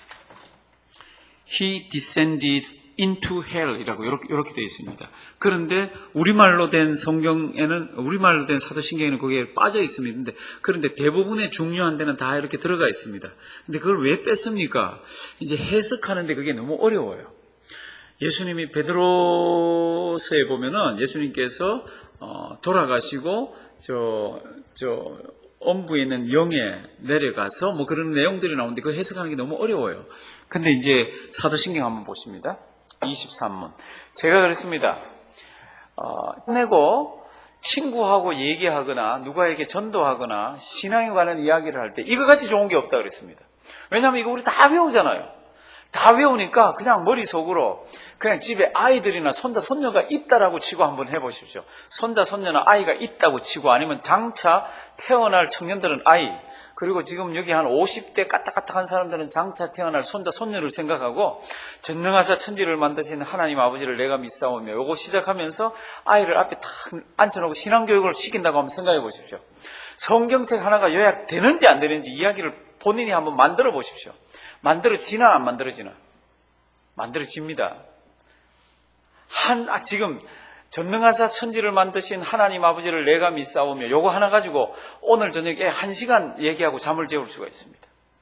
He descended into hell 이라고 이렇게, 이렇게 되어 있습니다. 그런데 우리말로 된 성경에는, 우리말로 된 사도신경에는 거기에 빠져 있습니다. 그런데 대부분의 중요한 데는 다 이렇게 들어가 있습니다. 근데 그걸 왜 뺐습니까? 이제 해석하는데 그게 너무 어려워요. 예수님이 베드로서에 보면은 예수님께서 어, 돌아가시고 저, 저 엄부에 있는 영에 내려가서 뭐 그런 내용들이 나오는데 그 해석하는 게 너무 어려워요. 근데 이제 사도신경 한번 보십니다. 이십삼 문. 제가 그랬습니다. 어, 내고 친구하고 얘기하거나 누구에게 전도하거나 신앙에 관한 이야기를 할 때 이거같이 좋은 게 없다 그랬습니다. 왜냐하면 이거 우리 다 외우잖아요. 다 외우니까 그냥 머릿속으로 그냥 집에 아이들이나 손자, 손녀가 있다라고 치고 한번 해보십시오. 손자, 손녀나 아이가 있다고 치고 아니면 장차 태어날 청년들은 아이, 그리고 지금 여기 한 오십 대 까딱까딱한 사람들은 장차 태어날 손자, 손녀를 생각하고 전능하사 천지를 만드신 하나님 아버지를 내가 믿사오며 요거 시작하면서 아이를 앞에 탁 앉혀놓고 신앙교육을 시킨다고 한번 생각해 보십시오. 성경책 하나가 요약되는지 안 되는지 이야기를 본인이 한번 만들어 보십시오. 만들어지나 안 만들어지나? 만들어집니다. 한, 아, 지금 전능하사 천지를 만드신 하나님 아버지를 내가 믿사오며 요거 하나 가지고 오늘 저녁에 한 시간 얘기하고 잠을 재울 수가 있습니다.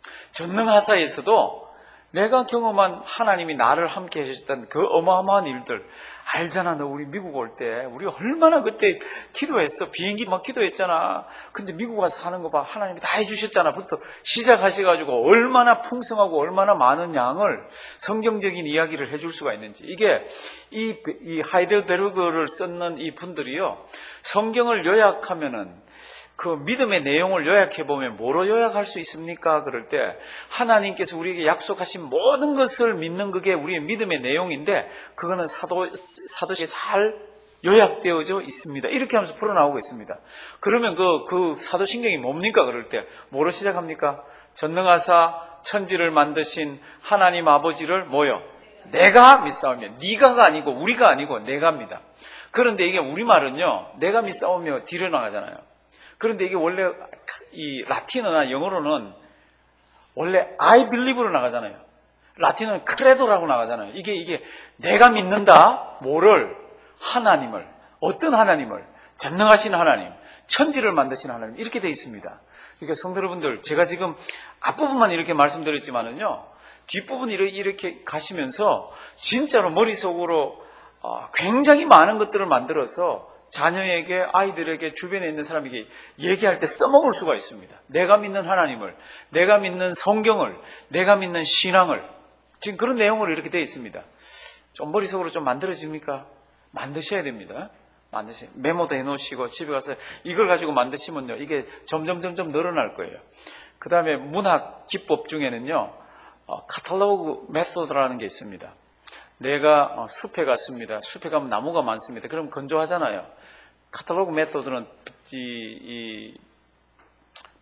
전능하사에서도 내가 경험한 하나님이 나를 함께 해주셨던 그 어마어마한 일들 알잖아. 너 우리 미국 올 때 우리 얼마나 그때 기도했어. 비행기 막 기도했잖아. 근데 미국 가서 사는 거 봐. 하나님이 다 해주셨잖아 부터 시작하셔가지고 얼마나 풍성하고 얼마나 많은 양을 성경적인 이야기를 해줄 수가 있는지. 이게 이, 이 하이델베르그를 썼는 이 분들이요, 성경을 요약하면은 그 믿음의 내용을 요약해보면 뭐로 요약할 수 있습니까? 그럴 때 하나님께서 우리에게 약속하신 모든 것을 믿는 그게 우리의 믿음의 내용인데 그거는 사도, 사도시에 잘 요약되어져 있습니다. 이렇게 하면서 풀어나오고 있습니다. 그러면 그, 그 사도신경이 뭡니까? 그럴 때 뭐로 시작합니까? 전능하사 천지를 만드신 하나님 아버지를 뭐요? 내가 믿사오며. 네가가 아니고 우리가 아니고 내가입니다. 그런데 이게 우리말은요, 내가 믿사오며 뒤로 나가잖아요. 그런데 이게 원래 이 라틴어나 영어로는 원래 I believe로 나가잖아요. 라틴어는 크레도라고 나가잖아요. 이게 이게 내가 믿는다. 뭐를? 하나님을. 어떤 하나님을? 전능하신 하나님, 천지를 만드신 하나님, 이렇게 되어 있습니다. 그러니까 성도 여러분들, 제가 지금 앞부분만 이렇게 말씀드렸지만은요, 뒷부분 이렇게 가시면서 진짜로 머릿속으로 굉장히 많은 것들을 만들어서 자녀에게, 아이들에게, 주변에 있는 사람에게 얘기할 때 써먹을 수가 있습니다. 내가 믿는 하나님을, 내가 믿는 성경을, 내가 믿는 신앙을, 지금 그런 내용으로 이렇게 되어 있습니다. 좀 머릿속으로 좀 만들어집니까? 만드셔야 됩니다. 만드시, 메모도 해놓으시고 집에 가서 이걸 가지고 만드시면요, 이게 점점 점점 늘어날 거예요. 그 다음에 문학 기법 중에는요, 어, 카탈로그 메소드라는 게 있습니다. 내가 숲에 갔습니다. 숲에 가면 나무가 많습니다. 그럼 건조하잖아요. 카탈로그 메소드는 이, 이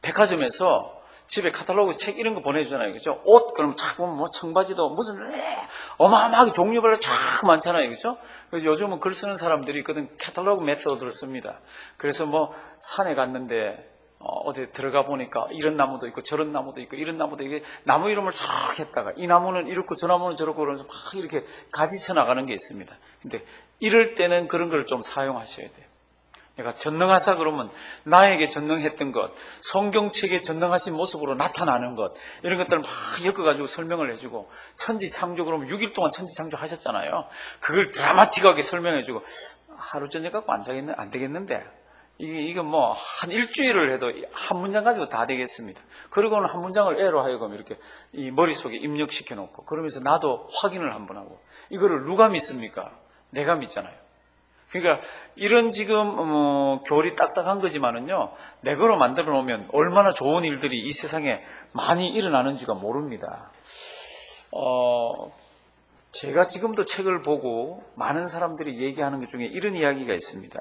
백화점에서 집에 카탈로그 책 이런 거 보내주잖아요. 그죠? 옷, 그러면 쫙 보면 뭐 청바지도 무슨, 어마어마하게 종류별로 쫙 많잖아요. 그죠? 그래서 요즘은 글 쓰는 사람들이 있거든. 카탈로그 메소드를 씁니다. 그래서 뭐 산에 갔는데, 어, 어디 들어가 보니까 이런 나무도 있고 저런 나무도 있고 이런 나무도 있고 나무 이름을 쫙 했다가 이 나무는 이렇고 저 나무는 저렇고 그러면서 막 이렇게 가지쳐 나가는 게 있습니다. 근데 이럴 때는 그런 걸 좀 사용하셔야 돼요. 내가 전능하사 그러면 나에게 전능했던 것, 성경책에 전능하신 모습으로 나타나는 것, 이런 것들을 막 엮어가지고 설명을 해주고, 천지창조 그러면 육 일 동안 천지창조 하셨잖아요. 그걸 드라마틱하게 설명해주고, 하루 저녁 갖고 안 자겠는, 안 되겠는데, 이게, 이거 뭐, 한 일주일을 해도 한 문장 가지고 다 되겠습니다. 그리고는 한 문장을 애로 하여금 이렇게 이 머릿속에 입력시켜 놓고, 그러면서 나도 확인을 한번 하고, 이거를 누가 믿습니까? 내가 믿잖아요. 그러니까 이런 지금 뭐 교리 딱딱한 거지만은요, 내거로 만들어 놓으면 얼마나 좋은 일들이 이 세상에 많이 일어나는지가 모릅니다. 어, 제가 지금도 책을 보고 많은 사람들이 얘기하는 것 중에 이런 이야기가 있습니다.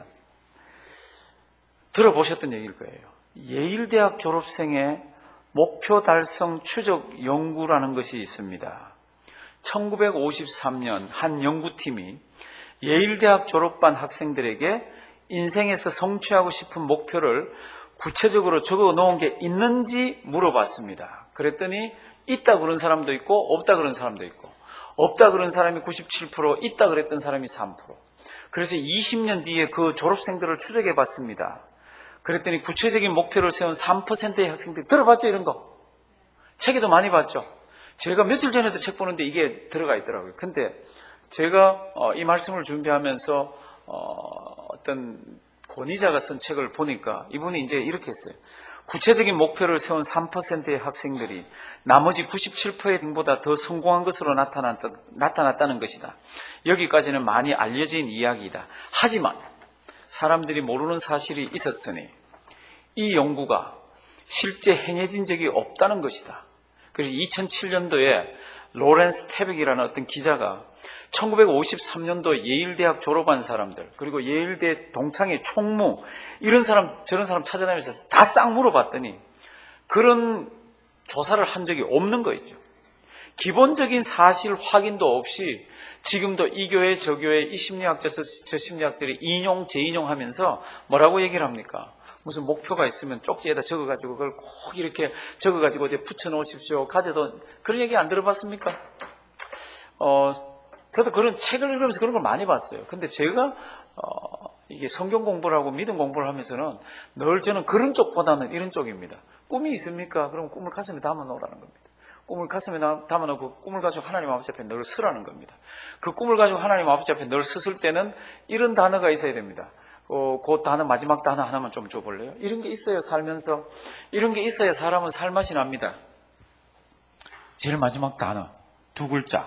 들어보셨던 얘기일 거예요. 예일대학 졸업생의 목표 달성 추적 연구라는 것이 있습니다. 천구백오십삼 년 한 연구팀이 예일대학 졸업반 학생들에게 인생에서 성취하고 싶은 목표를 구체적으로 적어 놓은 게 있는지 물어봤습니다. 그랬더니 있다 그런 사람도 있고 없다 그런 사람도 있고, 없다 그런 사람이 구십칠 퍼센트, 있다 그랬던 사람이 삼 퍼센트. 그래서 이십 년 뒤에 그 졸업생들을 추적해 봤습니다. 그랬더니 구체적인 목표를 세운 삼 퍼센트의 학생들이 들어봤죠, 이런 거? 책에도 많이 봤죠. 제가 며칠 전에도 책 보는데 이게 들어가 있더라고요. 근데 제가 이 말씀을 준비하면서 어떤 권위자가 쓴 책을 보니까 이분이 이제 이렇게 했어요. 구체적인 목표를 세운 삼 퍼센트의 학생들이 나머지 구십칠 퍼센트보다 더 성공한 것으로 나타났다, 나타났다는 것이다. 여기까지는 많이 알려진 이야기이다. 하지만 사람들이 모르는 사실이 있었으니 이 연구가 실제 행해진 적이 없다는 것이다. 그래서 이천칠 년도에 로렌스 태백이라는 어떤 기자가 천구백오십삼 년도 예일대학 졸업한 사람들, 그리고 예일대 동창회 총무, 이런 사람 저런 사람 찾아다니면서 다 싹 물어봤더니 그런 조사를 한 적이 없는 거 있죠. 기본적인 사실 확인도 없이 지금도 이 교회 저 교회 이 심리학자 저 심리학자들이 인용 재인용하면서 뭐라고 얘기를 합니까? 무슨 목표가 있으면 쪽지에다 적어가지고 그걸 꼭 이렇게 적어가지고 어디에 붙여놓으십시오. 가져도 그런 얘기 안 들어봤습니까? 어, 저도 그런 책을 읽으면서 그런 걸 많이 봤어요. 근데 제가 어, 이게 성경 공부를 하고 믿음 공부를 하면서는 늘 저는 그런 쪽보다는 이런 쪽입니다. 꿈이 있습니까? 그럼 꿈을 가슴에 담아 놓으라는 겁니다. 꿈을 가슴에 담아 놓고 꿈을 가지고 하나님 아버지 앞에 늘 서라는 겁니다. 그 꿈을 가지고 하나님 아버지 앞에 늘 섰을 때는 이런 단어가 있어야 됩니다. 어, 그 단어 마지막 단어 하나만 좀 줘볼래요? 이런 게 있어요. 살면서 이런 게 있어야 사람은 살맛이 납니다. 제일 마지막 단어 두 글자.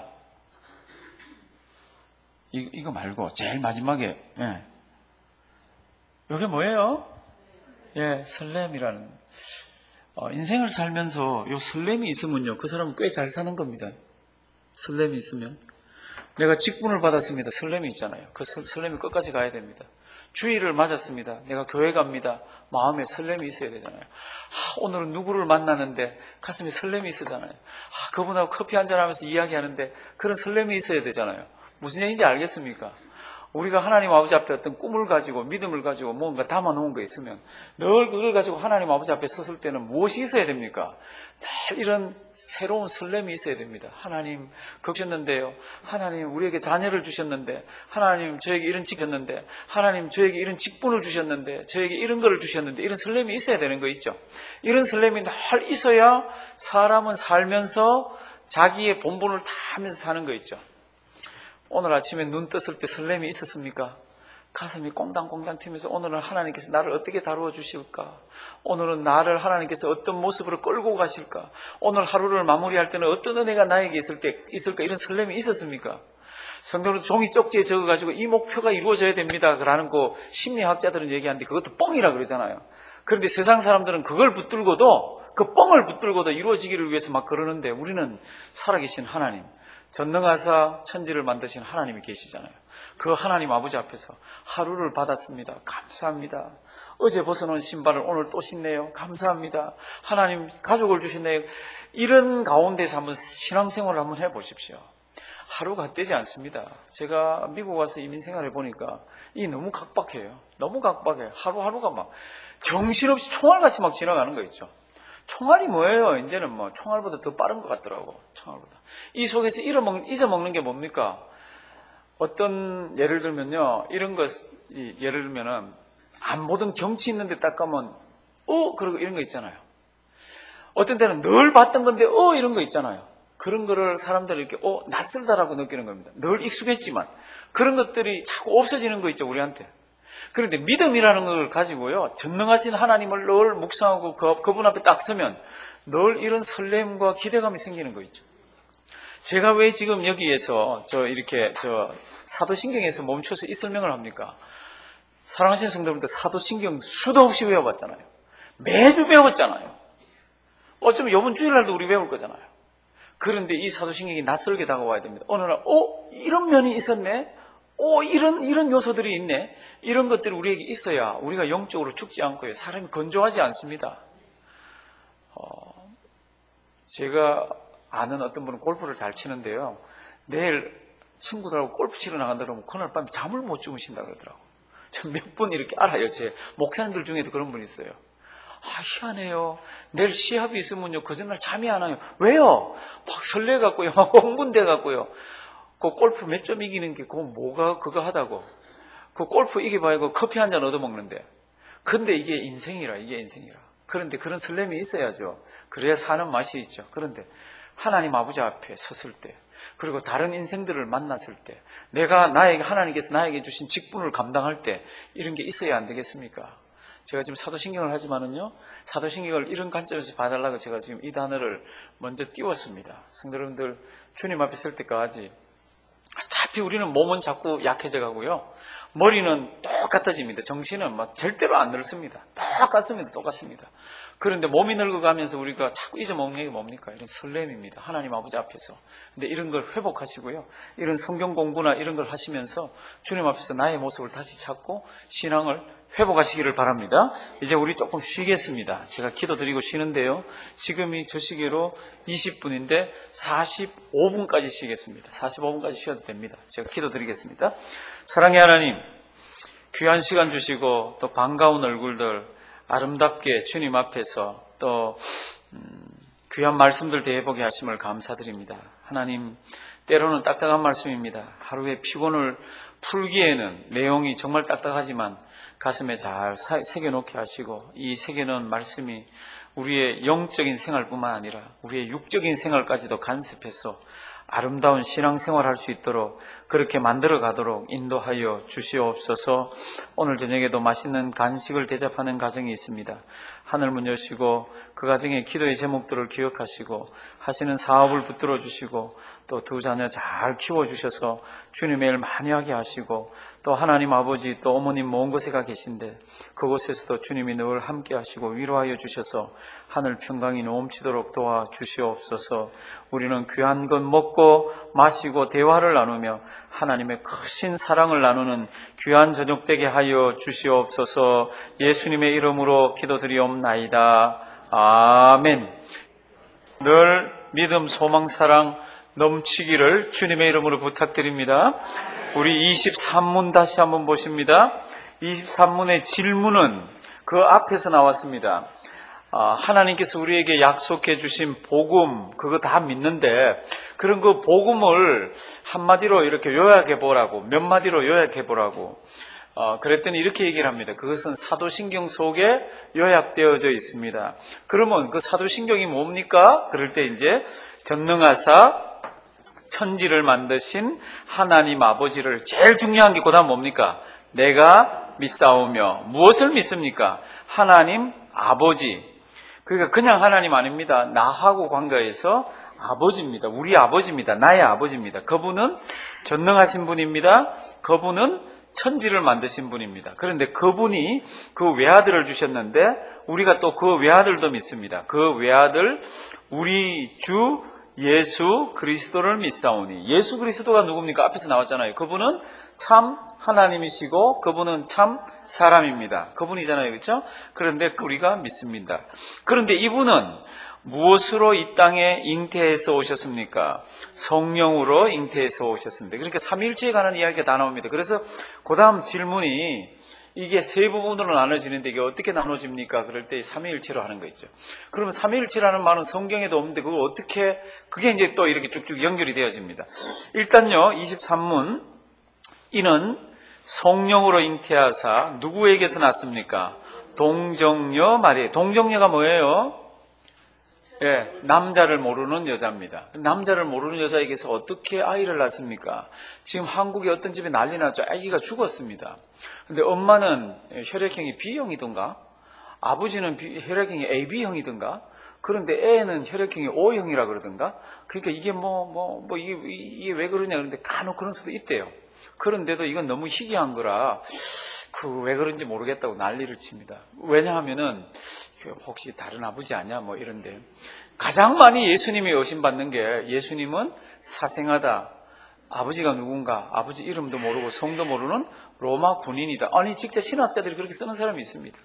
이, 이거 말고 제일 마지막에 예. 이게 뭐예요? 예, 설렘이라는. 어, 인생을 살면서 요 설렘이 있으면요, 그 사람은 꽤 잘 사는 겁니다. 설렘이 있으면. 내가 직분을 받았습니다. 설렘이 있잖아요. 그 설, 설렘이 끝까지 가야 됩니다. 주의를 맞았습니다. 내가 교회 갑니다. 마음에 설렘이 있어야 되잖아요. 아, 오늘은 누구를 만나는데 가슴에 설렘이 있었잖아요. 아, 그분하고 커피 한잔 하면서 이야기하는데 그런 설렘이 있어야 되잖아요. 무슨 얘기인지 알겠습니까? 우리가 하나님 아버지 앞에 어떤 꿈을 가지고 믿음을 가지고 뭔가 담아놓은 거 있으면 늘 그걸 가지고 하나님 아버지 앞에 섰을 때는 무엇이 있어야 됩니까? 늘 이런 새로운 설렘이 있어야 됩니다. 하나님 그러셨는데요. 하나님 우리에게 자녀를 주셨는데, 하나님 저에게 이런 직셨는데, 하나님 저에게 이런 직분을 주셨는데, 저에게 이런 거를 주셨는데, 이런 설렘이 있어야 되는 거 있죠. 이런 설렘이 늘 있어야 사람은 살면서 자기의 본분을 다 하면서 사는 거 있죠. 오늘 아침에 눈 떴을 때 설렘이 있었습니까? 가슴이 꽁당꽁당 튀면서 오늘은 하나님께서 나를 어떻게 다루어 주실까? 오늘은 나를 하나님께서 어떤 모습으로 끌고 가실까? 오늘 하루를 마무리할 때는 어떤 은혜가 나에게 있을 때 있을까? 이런 설렘이 있었습니까? 성경으로 종이 쪽지에 적어가지고 이 목표가 이루어져야 됩니다 라는 거 심리학자들은 얘기하는데 그것도 뻥이라 그러잖아요. 그런데 세상 사람들은 그걸 붙들고도, 그 뻥을 붙들고도 이루어지기를 위해서 막 그러는데, 우리는 살아계신 하나님, 전능하사 천지를 만드신 하나님이 계시잖아요. 그 하나님 아버지 앞에서 하루를 받았습니다. 감사합니다. 어제 벗어놓은 신발을 오늘 또 신네요. 감사합니다. 하나님 가족을 주시네요. 이런 가운데서 한번 신앙생활을 한번 해보십시오. 하루가 떼지 않습니다. 제가 미국 와서 이민생활을 해보니까 이 너무 각박해요. 너무 각박해요. 하루하루가 막 정신없이 총알같이 막 지나가는 거 있죠. 총알이 뭐예요? 이제는 뭐 총알보다 더 빠른 것 같더라고. 총알보다. 이 속에서 잊어먹는, 잊어먹는 게 뭡니까? 어떤 예를 들면요, 이런 것 예를 들면은 안 보던 경치 있는데 딱 가면 어 그러고 이런 거 있잖아요. 어떤 때는 늘 봤던 건데 어 이런 거 있잖아요. 그런 거를 사람들이 이렇게 어 낯설다라고 느끼는 겁니다. 늘 익숙했지만 그런 것들이 자꾸 없어지는 거 있죠, 우리한테. 그런데 믿음이라는 걸 가지고요, 전능하신 하나님을 늘 묵상하고 그, 그분 앞에 딱 서면 늘 이런 설렘과 기대감이 생기는 거 있죠. 제가 왜 지금 여기에서 저 이렇게 저 사도신경에서 멈춰서 이 설명을 합니까? 사랑하시는 성도분들, 사도신경 수도 없이 외워봤잖아요. 매주 배웠잖아요. 어쩌면 이번 주일날도 우리 배울 거잖아요. 그런데 이 사도신경이 낯설게 다가와야 됩니다. 어느 날, 어? 이런 면이 있었네? 어? 이런, 이런 요소들이 있네? 이런 것들이 우리에게 있어야 우리가 영적으로 죽지 않고요. 사람이 건조하지 않습니다. 어, 제가 아는 어떤 분은 골프를 잘 치는데요. 내일 친구들하고 골프 치러 나간다 그러면 그날 밤에 잠을 못 주무신다 그러더라고요. 전 몇 분 이렇게 알아요. 제 목사님들 중에도 그런 분이 있어요. 아, 희한해요. 내일 시합이 있으면요, 그 전날 잠이 안 와요. 왜요? 막 설레갖고요, 막 흥분돼갖고요. 그 골프 몇 점 이기는 게, 그거 뭐가 그거 하다고. 그 골프 이겨봐야 그 커피 한 잔 얻어먹는데. 근데 이게 인생이라, 이게 인생이라. 그런데 그런 설렘이 있어야죠. 그래야 사는 맛이 있죠. 그런데 하나님 아버지 앞에 섰을 때, 그리고 다른 인생들을 만났을 때, 내가 나에게, 하나님께서 나에게 주신 직분을 감당할 때, 이런 게 있어야 안 되겠습니까? 제가 지금 사도신경을 하지만은요, 사도신경을 이런 관점에서 봐달라고 제가 지금 이 단어를 먼저 띄웠습니다. 성도 여러분들, 주님 앞에 설 때까지 어차피 우리는 몸은 자꾸 약해져 가고요, 머리는 똑같아집니다. 정신은 막 절대로 안 늙습니다. 똑같습니다. 똑같습니다. 그런데 몸이 늙어가면서 우리가 자꾸 잊어먹는 게 뭡니까? 이런 설렘입니다. 하나님 아버지 앞에서. 근데 이런 걸 회복하시고요, 이런 성경 공부나 이런 걸 하시면서 주님 앞에서 나의 모습을 다시 찾고 신앙을 회복하시기를 바랍니다. 이제 우리 조금 쉬겠습니다. 제가 기도드리고 쉬는데요, 지금이 저 시계로 이십 분인데 사십오 분까지 쉬겠습니다. 사십오 분까지 쉬어도 됩니다. 제가 기도드리겠습니다. 사랑의 하나님, 귀한 시간 주시고 또 반가운 얼굴들 아름답게 주님 앞에서 또 음, 귀한 말씀들 대해보게 하심을 감사드립니다. 하나님, 때로는 딱딱한 말씀입니다. 하루의 피곤을 풀기에는 내용이 정말 딱딱하지만 가슴에 잘 새겨놓게 하시고, 이 새겨놓은 말씀이 우리의 영적인 생활뿐만 아니라 우리의 육적인 생활까지도 간섭해서 아름다운 신앙생활 할 수 있도록 그렇게 만들어 가도록 인도하여 주시옵소서. 오늘 저녁에도 맛있는 간식을 대접하는 가정이 있습니다. 하늘 문 여시고 그 가정의 기도의 제목들을 기억하시고 하시는 사업을 붙들어 주시고 또 두 자녀 잘 키워주셔서 주님의 일 많이 하게 하시고, 또 하나님 아버지 또 어머님 먼 곳에 가 계신데 그곳에서도 주님이 늘 함께 하시고 위로하여 주셔서 하늘 평강이 넘치도록 도와주시옵소서. 우리는 귀한 것 먹고 마시고 대화를 나누며 하나님의 크신 사랑을 나누는 귀한 저녁 되게 하여 주시옵소서. 예수님의 이름으로 기도드리옵나이다. 아멘. 늘 믿음, 소망, 사랑 넘치기를 주님의 이름으로 부탁드립니다. 우리 이십삼 문 다시 한번 보십니다. 이십삼 문의 질문은 그 앞에서 나왔습니다. 하나님께서 우리에게 약속해 주신 복음, 그거 다 믿는데 그런 그 복음을 한마디로 이렇게 요약해 보라고, 몇 마디로 요약해 보라고 어, 그랬더니 이렇게 얘기를 합니다. 그것은 사도신경 속에 요약되어져 있습니다. 그러면 그 사도신경이 뭡니까? 그럴 때 이제 전능하사 천지를 만드신 하나님 아버지를, 제일 중요한 게 그다음 뭡니까? 내가 믿사오며. 무엇을 믿습니까? 하나님 아버지. 그러니까 그냥 하나님 아닙니다. 나하고 관계해서 아버지입니다. 우리 아버지입니다. 나의 아버지입니다. 그분은 전능하신 분입니다. 그분은 천지를 만드신 분입니다. 그런데 그분이 그 외아들을 주셨는데 우리가 또 그 외아들도 믿습니다. 그 외아들, 우리 주 예수 그리스도를 믿사오니. 예수 그리스도가 누굽니까? 앞에서 나왔잖아요. 그분은 참 하나님이시고 그분은 참 사람입니다. 그분이잖아요. 그렇죠? 그런데 우리가 믿습니다. 그런데 이분은 무엇으로 이 땅에 잉태해서 오셨습니까? 성령으로 잉태해서 오셨습니다. 그러니까 삼위일체에 관한 이야기가 다 나옵니다. 그래서 그 다음 질문이 이게 세 부분으로 나눠지는데 이게 어떻게 나눠집니까? 그럴 때 삼위일체로 하는 거 있죠. 그러면 삼위일체라는 말은 성경에도 없는데 그걸 어떻게, 그게 이제 또 이렇게 쭉쭉 연결이 되어집니다. 일단요, 이십삼 문, 이는 성령으로 잉태하사 누구에게서 났습니까? 동정녀 마리아. 동정녀가 뭐예요? 예, 남자를 모르는 여자입니다. 남자를 모르는 여자에게서 어떻게 아이를 낳습니까? 지금 한국에 어떤 집에 난리 났죠. 아기가 죽었습니다. 근데 엄마는 혈액형이 B형이던가, 아버지는 혈액형이 에이비형이던가, 그런데 애는 혈액형이 O형이라 그러던가. 그러니까 이게 뭐, 뭐, 뭐, 이게, 이게 왜 그러냐. 그런데 간혹 그런 수도 있대요. 그런데도 이건 너무 희귀한 거라, 그 왜 그런지 모르겠다고 난리를 칩니다. 왜냐하면은, 혹시 다른 아버지 아니야? 뭐 이런데. 가장 많이 예수님이 의심받는 게, 예수님은 사생하다. 아버지가 누군가, 아버지 이름도 모르고 성도 모르는 로마 군인이다. 아니, 직접 신학자들이 그렇게 쓰는 사람이 있습니다.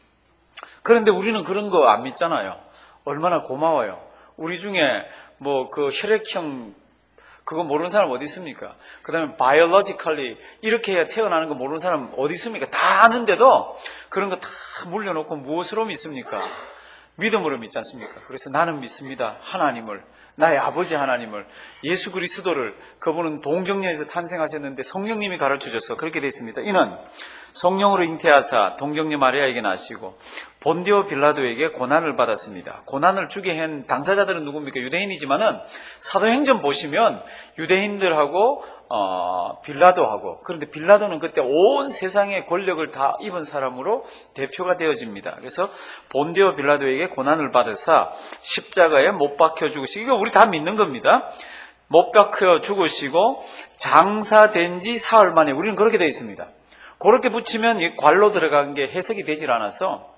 그런데 우리는 그런 거 안 믿잖아요. 얼마나 고마워요. 우리 중에 뭐 그 혈액형 그거 모르는 사람 어디 있습니까? 그 다음에 biologically 이렇게 해야 태어나는 거 모르는 사람 어디 있습니까? 다 아는데도 그런 거 다 물려놓고 무엇으로 믿습니까? 믿음으로 믿지 않습니까? 그래서 나는 믿습니다. 하나님을, 나의 아버지 하나님을, 예수 그리스도를. 그분은 동정녀에서 탄생하셨는데 성령님이 가르쳐줘서 그렇게 되어 있습니다. 이는 성령으로 잉태하사 동정녀 마리아에게 나시고 본디오 빌라도에게 고난을 받았습니다. 고난을 주게 한 당사자들은 누굽니까? 유대인이지만은 사도행전 보시면 유대인들하고 어, 빌라도하고, 그런데 빌라도는 그때 온 세상의 권력을 다 입은 사람으로 대표가 되어집니다. 그래서 본디오 빌라도에게 고난을 받으사 십자가에 못 박혀 죽으시고, 이거 우리 다 믿는 겁니다. 못 박혀 죽으시고 장사된 지 사흘 만에, 우리는 그렇게 되어 있습니다. 그렇게 붙이면 이 관로 들어간 게 해석이 되질 않아서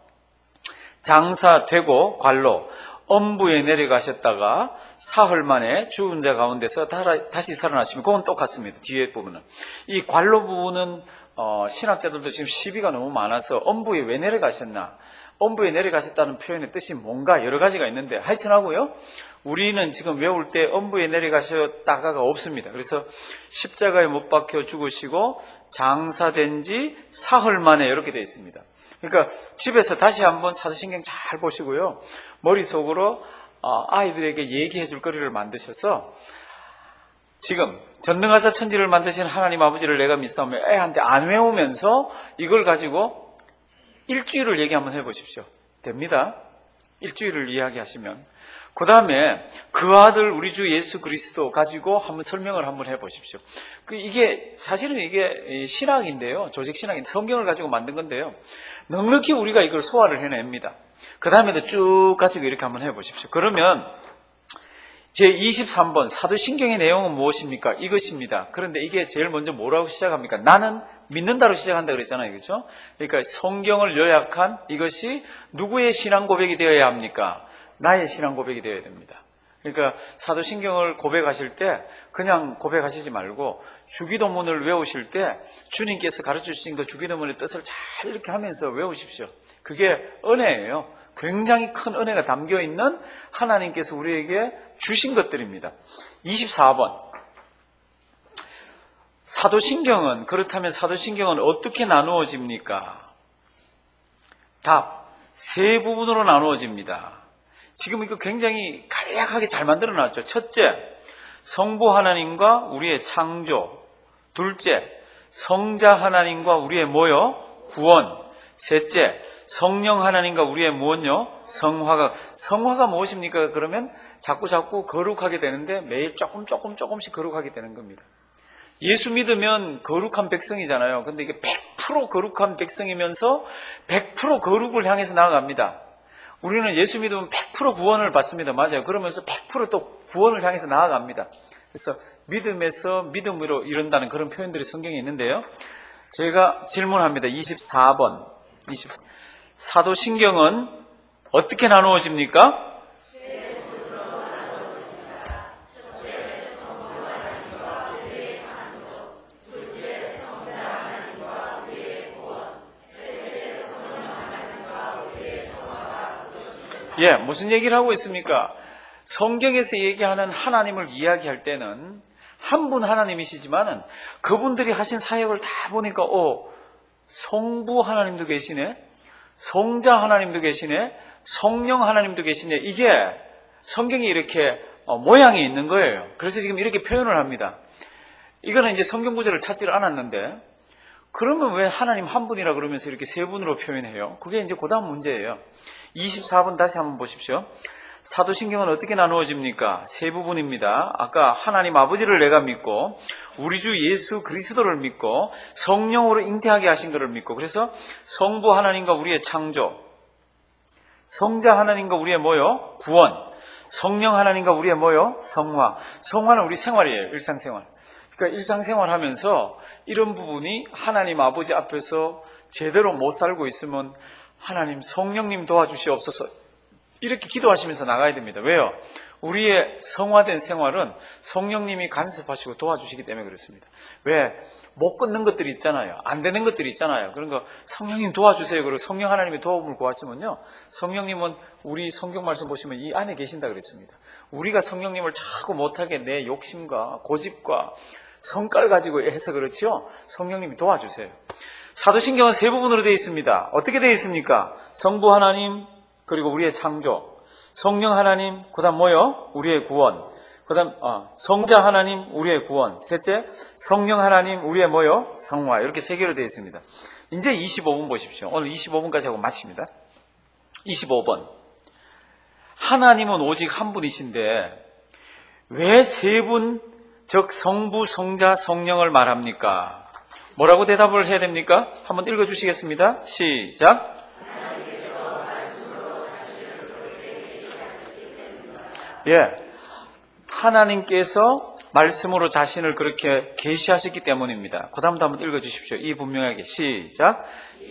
장사되고 관로, 엄부에 내려가셨다가 사흘 만에 죽은 자 가운데서 다시 살아나시면, 그건 똑같습니다. 뒤에 부분은. 이 관로 부분은 어, 신학자들도 지금 시비가 너무 많아서 엄부에 왜 내려가셨나, 엄부에 내려가셨다는 표현의 뜻이 뭔가 여러 가지가 있는데, 하여튼하고요, 우리는 지금 외울 때 엄부에 내려가셨다가가 없습니다. 그래서 십자가에 못 박혀 죽으시고 장사된 지 사흘 만에 이렇게 되어 있습니다. 그러니까 집에서 다시 한번 사도신경 잘 보시고요, 머릿속으로 아이들에게 얘기해 줄 거리를 만드셔서, 지금 전능하사 천지를 만드신 하나님 아버지를 내가 믿사오며 애한테 안 외우면서 이걸 가지고 일주일을 얘기 한번 해보십시오. 됩니다. 일주일을 이야기하시면. 그 다음에 그 아들 우리 주 예수 그리스도 가지고 한번 설명을 한번 해보십시오. 그 이게 사실은 이게 신학인데요, 조직 신학인데 성경을 가지고 만든 건데요, 넉넉히 우리가 이걸 소화를 해냅니다. 그 다음에도 쭉 가지고 이렇게 한번 해보십시오. 그러면 제이십삼 번 사도신경의 내용은 무엇입니까? 이것입니다. 그런데 이게 제일 먼저 뭐라고 시작합니까? 나는 믿는다로 시작한다 그랬잖아요. 그렇죠? 그러니까 성경을 요약한 이것이 누구의 신앙 고백이 되어야 합니까? 나의 신앙 고백이 되어야 됩니다. 그러니까 사도신경을 고백하실 때 그냥 고백하시지 말고 주기도문을 외우실 때 주님께서 가르쳐주신 그 주기도문의 뜻을 잘 이렇게 하면서 외우십시오. 그게 은혜예요. 굉장히 큰 은혜가 담겨있는 하나님께서 우리에게 주신 것들입니다. 이십사 번 사도신경은, 그렇다면 사도신경은 어떻게 나누어집니까? 답, 세 부분으로 나누어집니다. 지금 이거 굉장히 간략하게 잘 만들어놨죠. 첫째, 성부 하나님과 우리의 창조. 둘째, 성자 하나님과 우리의 뭐요? 구원. 셋째, 성령 하나님과 우리의 무엇요? 성화가. 성화가 무엇입니까? 그러면 자꾸 자꾸 거룩하게 되는데 매일 조금 조금 조금씩 거룩하게 되는 겁니다. 예수 믿으면 거룩한 백성이잖아요. 근데 이게 백 퍼센트 거룩한 백성이면서 백 퍼센트 거룩을 향해서 나아갑니다. 우리는 예수 믿으면 백 퍼센트 구원을 받습니다. 맞아요. 그러면서 백 퍼센트 또 구원을 향해서 나아갑니다. 그래서 믿음에서 믿음으로 이룬다는 그런 표현들이 성경에 있는데요. 제가 질문합니다. 이십사 번. 이십사. 사도신경은 어떻게 나누어집니까? 예, 무슨 얘기를 하고 있습니까? 성경에서 얘기하는 하나님을 이야기할 때는 한 분 하나님이시지만은 그분들이 하신 사역을 다 보니까 어, 성부 하나님도 계시네, 성자 하나님도 계시네, 성령 하나님도 계시네. 이게 성경이 이렇게 어, 모양이 있는 거예요. 그래서 지금 이렇게 표현을 합니다. 이거는 이제 성경 구절을 찾지를 않았는데, 그러면 왜 하나님 한 분이라 그러면서 이렇게 세 분으로 표현해요? 그게 이제 그 다음 문제예요. 이십사 번 다시 한번 보십시오. 사도신경은 어떻게 나누어집니까? 세 부분입니다. 아까 하나님 아버지를 내가 믿고, 우리 주 예수 그리스도를 믿고, 성령으로 잉태하게 하신 것을 믿고, 그래서 성부 하나님과 우리의 창조, 성자 하나님과 우리의 뭐요? 구원, 성령 하나님과 우리의 뭐요? 성화. 성화는 우리 생활이에요. 일상생활. 그러니까 일상생활 하면서 이런 부분이 하나님 아버지 앞에서 제대로 못 살고 있으면 하나님 성령님 도와주시옵소서, 이렇게 기도하시면서 나가야 됩니다. 왜요? 우리의 성화된 생활은 성령님이 간섭하시고 도와주시기 때문에 그렇습니다. 왜? 못 끊는 것들이 있잖아요. 안 되는 것들이 있잖아요. 그런 거 성령님 도와주세요. 그리고 성령 하나님의 도움을 구하시면요, 성령님은 우리 성경 말씀 보시면 이 안에 계신다 그랬습니다. 우리가 성령님을 자꾸 못하게 내 욕심과 고집과 성깔 가지고 해서 그렇지요, 성령님이 도와주세요. 사도신경은 세 부분으로 되어 있습니다. 어떻게 되어 있습니까? 성부 하나님, 그리고 우리의 창조, 성령 하나님, 그 다음 뭐요? 우리의 구원, 그 다음 어, 성자 하나님, 우리의 구원, 셋째 성령 하나님, 우리의 뭐요? 성화. 이렇게 세 개로 되어 있습니다. 이제 이십오 번 보십시오. 오늘 이십오 번까지 하고 마칩니다. 이십오 번. 하나님은 오직 한 분이신데 왜 세 분, 즉 성부, 성자, 성령을 말합니까? 뭐라고 대답을 해야 됩니까? 한번 읽어주시겠습니다. 시작. 예, 하나님께서 말씀으로 자신을 그렇게 계시하셨기 때문입니다. 그 다음도 한번 읽어주십시오. 이 분명하게. 시작.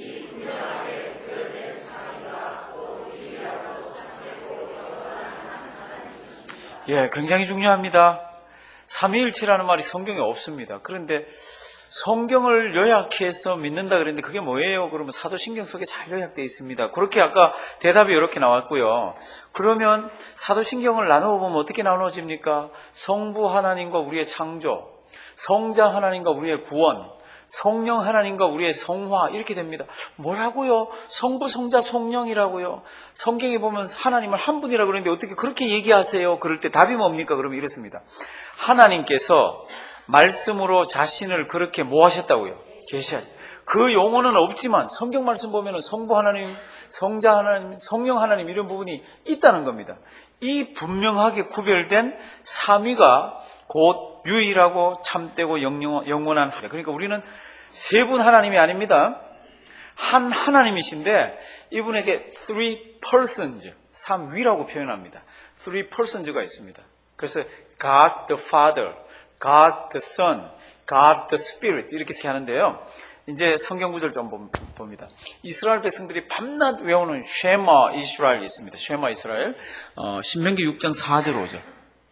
예, 굉장히 중요합니다. 삼위일체라는 말이 성경에 없습니다. 그런데 성경을 요약해서 믿는다 그랬는데 그게 뭐예요? 그러면 사도신경 속에 잘 요약되어 있습니다. 그렇게 아까 대답이 이렇게 나왔고요. 그러면 사도신경을 나누어 보면 어떻게 나누어집니까? 성부 하나님과 우리의 창조, 성자 하나님과 우리의 구원, 성령 하나님과 우리의 성화, 이렇게 됩니다. 뭐라고요? 성부, 성자, 성령이라고요? 성경에 보면 하나님을 한 분이라고 그러는데 어떻게 그렇게 얘기하세요? 그럴 때 답이 뭡니까? 그러면 이렇습니다. 하나님께서 말씀으로 자신을 그렇게 뭐 하셨다고요? 계시하셨. 그 용어는 없지만 성경 말씀 보면은 성부 하나님, 성자 하나님, 성령 하나님 이런 부분이 있다는 겁니다. 이 분명하게 구별된 삼위가 곧 유일하고 참되고 영원한 하나님. 그러니까 우리는 세 분 하나님이 아닙니다. 한 하나님이신데 이분에게 three persons, 삼위라고 표현합니다. three persons가 있습니다. 그래서 God the Father, God the Son, God the Spirit 이렇게 세 하는데요. 이제 성경 구절 좀 봅니다. 이스라엘 백성들이 밤낮 외우는 쉐마 이스라엘이 있습니다. 쉐마 이스라엘. 어, 신명기 육 장 사 절 오 절.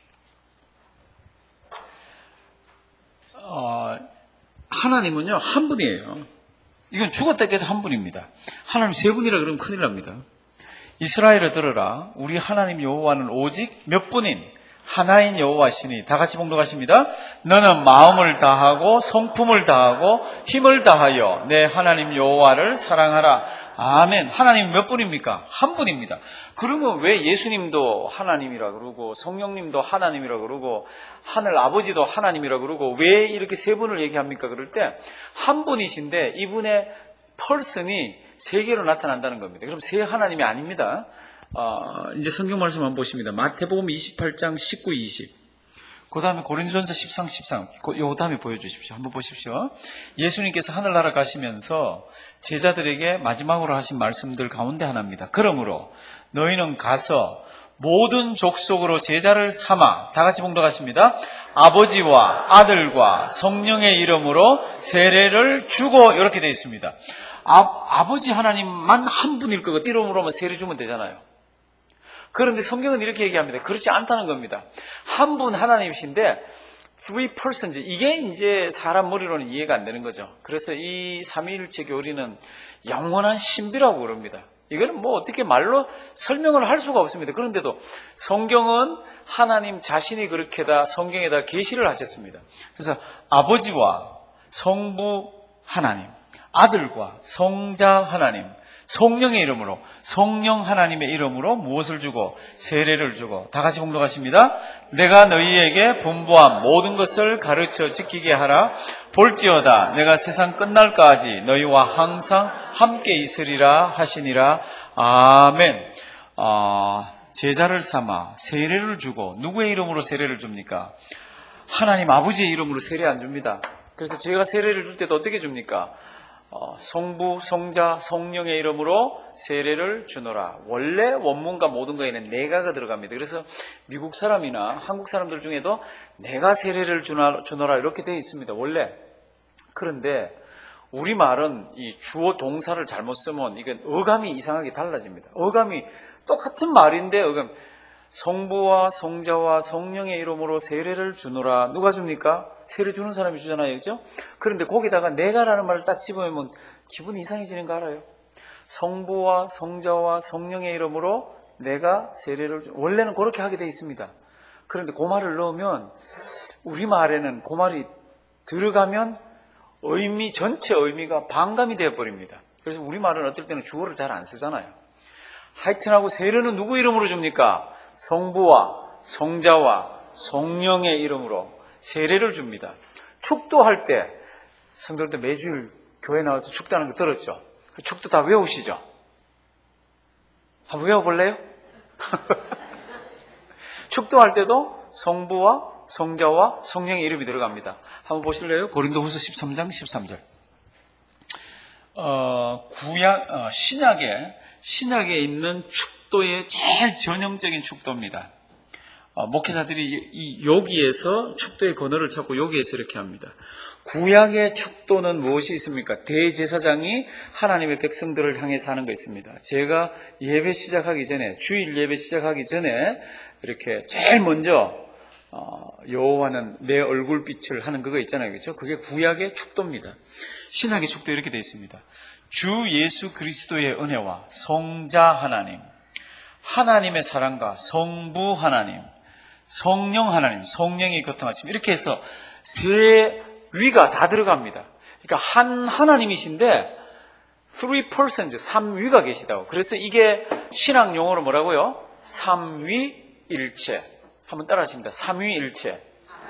어, 하나님은요 한 분이에요. 이건 죽었다 깨도 한 분입니다. 하나님 세 분이라 그러면 큰일 납니다. 이스라엘을 들으라. 우리 하나님 여호와는 오직 몇 분인 하나인 여호와시니. 다 같이 봉독하십니다. 너는 마음을 다하고 성품을 다하고 힘을 다하여 내 하나님 여호와를 사랑하라. 아멘. 하나님 몇 분입니까? 한 분입니다. 그러면 왜 예수님도 하나님이라 그러고 성령님도 하나님이라 그러고 하늘 아버지도 하나님이라 그러고 왜 이렇게 세 분을 얘기합니까? 그럴 때 한 분이신데 이분의 펄슨이 세 개로 나타난다는 겁니다. 그럼 세 하나님이 아닙니다. 어, 이제 성경 말씀 한번 보십니다. 마태복음 이십팔 장 십구, 이십. 그 다음에 고린도전서 십삼, 십삼. 요 다음에 보여주십시오. 한번 보십시오. 예수님께서 하늘나라 가시면서 제자들에게 마지막으로 하신 말씀들 가운데 하나입니다. 그러므로 너희는 가서 모든 족속으로 제자를 삼아. 다 같이 봉독하십니다. 아버지와 아들과 성령의 이름으로 세례를 주고. 이렇게 되어 있습니다. 아, 아버지 하나님만 한 분일 거고 이름으로만 세례 주면 되잖아요. 그런데 성경은 이렇게 얘기합니다. 그렇지 않다는 겁니다. 한 분 하나님이신데 three persons, 이게 이제 사람 머리로는 이해가 안 되는 거죠. 그래서 이 삼위일체 교리는 영원한 신비라고 그럽니다. 이거는 뭐 어떻게 말로 설명을 할 수가 없습니다. 그런데도 성경은 하나님 자신이 그렇게 다 성경에다 계시를 하셨습니다. 그래서 아버지와 성부 하나님, 아들과 성자 하나님, 성령의 이름으로, 성령 하나님의 이름으로 무엇을 주고? 세례를 주고. 다 같이 공독하십니다. 내가 너희에게 분부한 모든 것을 가르쳐 지키게 하라. 볼지어다 내가 세상 끝날까지 너희와 항상 함께 있으리라 하시니라. 아멘. 아, 제자를 삼아 세례를 주고, 누구의 이름으로 세례를 줍니까? 하나님 아버지의 이름으로 세례 안 줍니다. 그래서 제가 세례를 줄 때도 어떻게 줍니까? 어, 성부, 성자, 성령의 이름으로 세례를 주노라. 원래 원문과 모든 거에는 내가가 들어갑니다. 그래서 미국 사람이나 한국 사람들 중에도 내가 세례를 주노라 이렇게 되어 있습니다. 원래. 그런데 우리말은 이 주어 동사를 잘못 쓰면 이건 어감이 이상하게 달라집니다. 어감이 똑같은 말인데 어감. 성부와 성자와 성령의 이름으로 세례를 주노라. 누가 줍니까? 세례 주는 사람이 주잖아요. 그죠? 그런데 거기다가 내가라는 말을 딱 집어넣으면 기분이 이상해지는 거 알아요? 성부와 성자와 성령의 이름으로 내가 세례를 주... 원래는 그렇게 하게 돼 있습니다. 그런데 그 말을 넣으면 우리말에는 그 말이 들어가면 의미, 전체 의미가 반감이 되어버립니다. 그래서 우리말은 어떨 때는 주어를 잘 안 쓰잖아요. 하여튼하고 세례는 누구 이름으로 줍니까? 성부와 성자와 성령의 이름으로 세례를 줍니다. 축도할 때 성도들 매주일 교회 나와서 축도하는 거 들었죠? 축도 다 외우시죠? 한번 외워볼래요? 축도할 때도 성부와 성자와 성령의 이름이 들어갑니다. 한번 보실래요? 고린도후서 십삼 장 십삼 절. 어, 구약 어, 신약에 신약에 있는 축도의 제일 전형적인 축도입니다. 어, 목회자들이 이 여기에서 축도의 근원을 찾고 여기에서 이렇게 합니다. 구약의 축도는 무엇이 있습니까? 대제사장이 하나님의 백성들을 향해서 하는 거 있습니다. 제가 예배 시작하기 전에, 주일 예배 시작하기 전에 이렇게 제일 먼저 어, 여호와는 내 얼굴빛을 하는 그거 있잖아요. 그렇죠? 그게 구약의 축도입니다. 신약의 축도 이렇게 되어 있습니다. 주 예수 그리스도의 은혜와 성자 하나님, 하나님의 사랑과 성부 하나님, 성령 하나님, 성령의 교통하심, 이렇게 해서 세 위가 다 들어갑니다. 그러니까 한 하나님이신데 three persons, 삼위가 계시다고. 그래서 이게 신학 용어로 뭐라고요? 삼위일체. 한번 따라 하십니다. 삼위일체.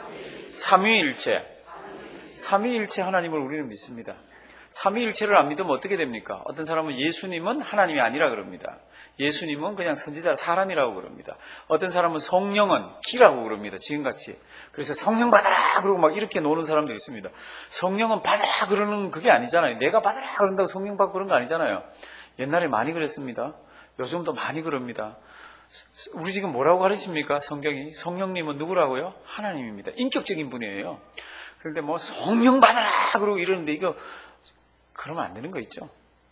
삼위일체. 삼위일체 하나님을 우리는 믿습니다. 삼위일체를 안 믿으면 어떻게 됩니까? 어떤 사람은 예수님은 하나님이 아니라 그럽니다. 예수님은 그냥 선지자 사람이라고 그럽니다. 어떤 사람은 성령은 기라고 그럽니다. 지금같이. 그래서 성령 받아라 그러고 막 이렇게 노는 사람도 있습니다. 성령은 받아라 그러는 그게 아니잖아요. 내가 받아라 그런다고 성령 받고 그런 거 아니잖아요. 옛날에 많이 그랬습니다. 요즘도 많이 그럽니다. 우리 지금 뭐라고 가르칩니까? 성경이. 성령님은 누구라고요? 하나님입니다. 인격적인 분이에요. 그런데 뭐 성령 받아라 그러고 이러는데 이거 그러면 안 되는 거 있죠.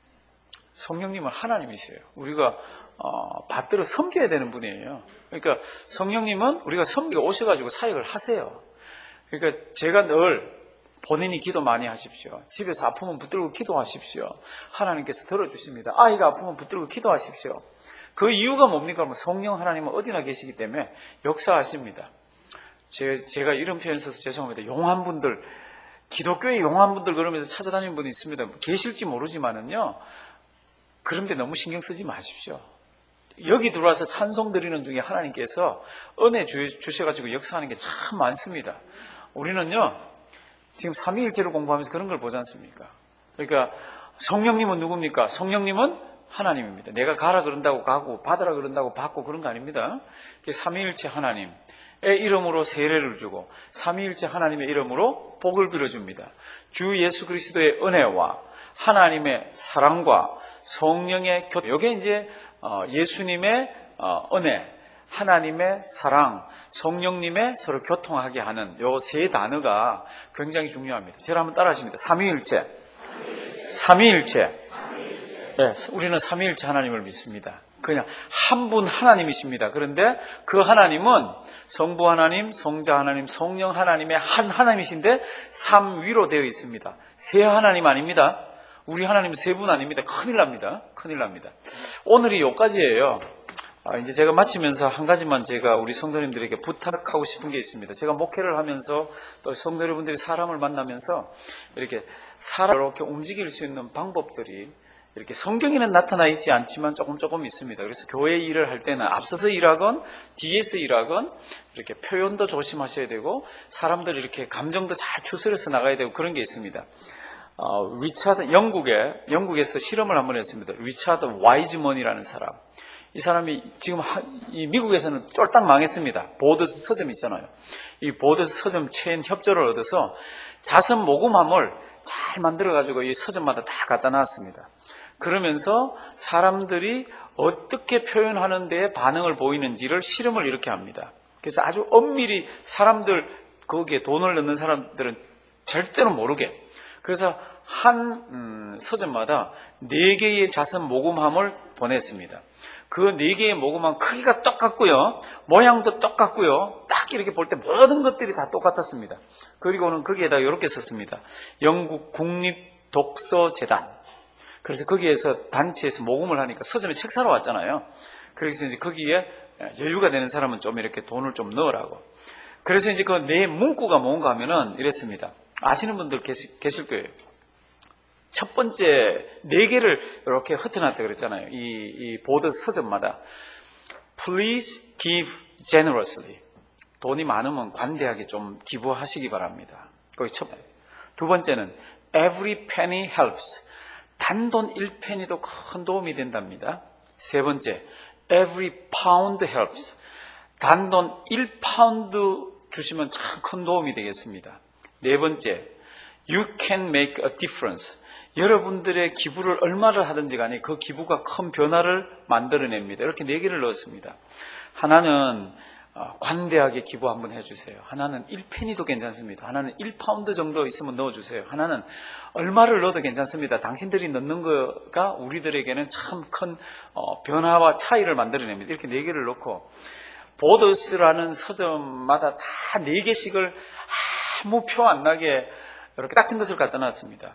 성령님은 하나님이세요. 우리가 어, 받들어 섬겨야 되는 분이에요. 그러니까 성령님은 우리가 섬기고 오셔가지고 사역을 하세요. 그러니까 제가 늘 본인이 기도 많이 하십시오. 집에서 아프면 붙들고 기도하십시오. 하나님께서 들어주십니다. 아이가 아프면 붙들고 기도하십시오. 그 이유가 뭡니까? 그러면 성령 하나님은 어디나 계시기 때문에 역사하십니다. 제, 제가 이런 표현 써서 죄송합니다. 용한 분들, 기독교의 용한 분들 그러면서 찾아다니는 분이 있습니다. 계실지 모르지만은요. 그런데 너무 신경 쓰지 마십시오. 여기 들어와서 찬송 드리는 중에 하나님께서 은혜 주셔가지고 역사하는 게 참 많습니다. 우리는요, 지금 삼위일체를 공부하면서 그런 걸 보지 않습니까? 그러니까 성령님은 누굽니까? 성령님은 하나님입니다. 내가 가라 그런다고 가고 받으라 그런다고 받고 그런 거 아닙니다. 삼위일체 하나님의 이름으로 세례를 주고 삼위일체 하나님의 이름으로 복을 빌어줍니다. 주 예수 그리스도의 은혜와 하나님의 사랑과 성령의 교통, 이게 이제 예수님의 은혜, 하나님의 사랑, 성령님의 서로 교통하게 하는 요 세 단어가 굉장히 중요합니다. 제가 한번 따라 하십니다. 삼위일체. 삼위일체. 네, 우리는 삼위일체 하나님을 믿습니다. 그냥 한 분 하나님이십니다. 그런데 그 하나님은 성부 하나님, 성자 하나님, 성령 하나님의 한 하나님이신데 삼위로 되어 있습니다. 세 하나님 아닙니다. 우리 하나님은 세 분 아닙니다. 큰일 납니다. 큰일 납니다. 오늘이 요까지예요. 아, 이제 제가 마치면서 한 가지만 제가 우리 성도님들에게 부탁하고 싶은 게 있습니다. 제가 목회를 하면서 또 성도 여러분들이 사람을 만나면서 이렇게 사람을 이렇게 움직일 수 있는 방법들이 이렇게 성경에는 나타나 있지 않지만 조금 조금 있습니다. 그래서 교회 일을 할 때는 앞서서 일하건 뒤에서 일하건 이렇게 표현도 조심하셔야 되고 사람들 이렇게 감정도 잘 추스려서 나가야 되고 그런 게 있습니다. 어, 리차드 영국에 영국에서 실험을 한번 했습니다. 리차드 와이즈먼이라는 사람. 이 사람이 지금 하, 이 미국에서는 쫄딱 망했습니다. 보더스 서점 있잖아요. 이 보더스 서점 체인 협조를 얻어서 자선 모금함을 잘 만들어가지고 이 서점마다 다 갖다 놨습니다. 그러면서 사람들이 어떻게 표현하는 데에 반응을 보이는지를 실험을 이렇게 합니다. 그래서 아주 엄밀히 사람들 거기에 돈을 넣는 사람들은 절대로 모르게 그래서 한 음, 서점마다 네 개의 자선 모금함을 보냈습니다. 그 네 개의 모금함 크기가 똑같고요. 모양도 똑같고요. 딱 이렇게 볼 때 모든 것들이 다 똑같았습니다. 그리고는 거기에다 이렇게 썼습니다. 영국 국립독서재단. 그래서 거기에서 단체에서 모금을 하니까 서점에 책 사러 왔잖아요. 그래서 이제 거기에 여유가 되는 사람은 좀 이렇게 돈을 좀 넣으라고. 그래서 이제 그 네 문구가 뭔가 하면은 이랬습니다. 아시는 분들 계시, 계실 거예요. 첫 번째 네 개를 이렇게 흩어놨다 그랬잖아요. 이, 이 보드 서점마다 Please give generously. 돈이 많으면 관대하게 좀 기부하시기 바랍니다. 거기 첫 번째. 두 번째는 Every penny helps. 단돈 일 페니도 큰 도움이 된답니다. 세 번째 Every pound helps. 단돈 일 파운드 주시면 참 큰 도움이 되겠습니다. 네 번째 You can make a difference. 여러분들의 기부를 얼마를 하든지 간에 그 기부가 큰 변화를 만들어냅니다. 이렇게 네 개를 넣었습니다. 하나는 관대하게 기부 한번 해주세요. 하나는 일 페니도 괜찮습니다. 하나는 일 파운드 정도 있으면 넣어주세요. 하나는 얼마를 넣어도 괜찮습니다. 당신들이 넣는 거가 우리들에게는 참 큰 변화와 차이를 만들어냅니다. 이렇게 네 개를 넣고 보더스라는 서점마다 다 네 개씩을 아무 표 안 나게 이렇게 같은 것을 갖다 놨습니다.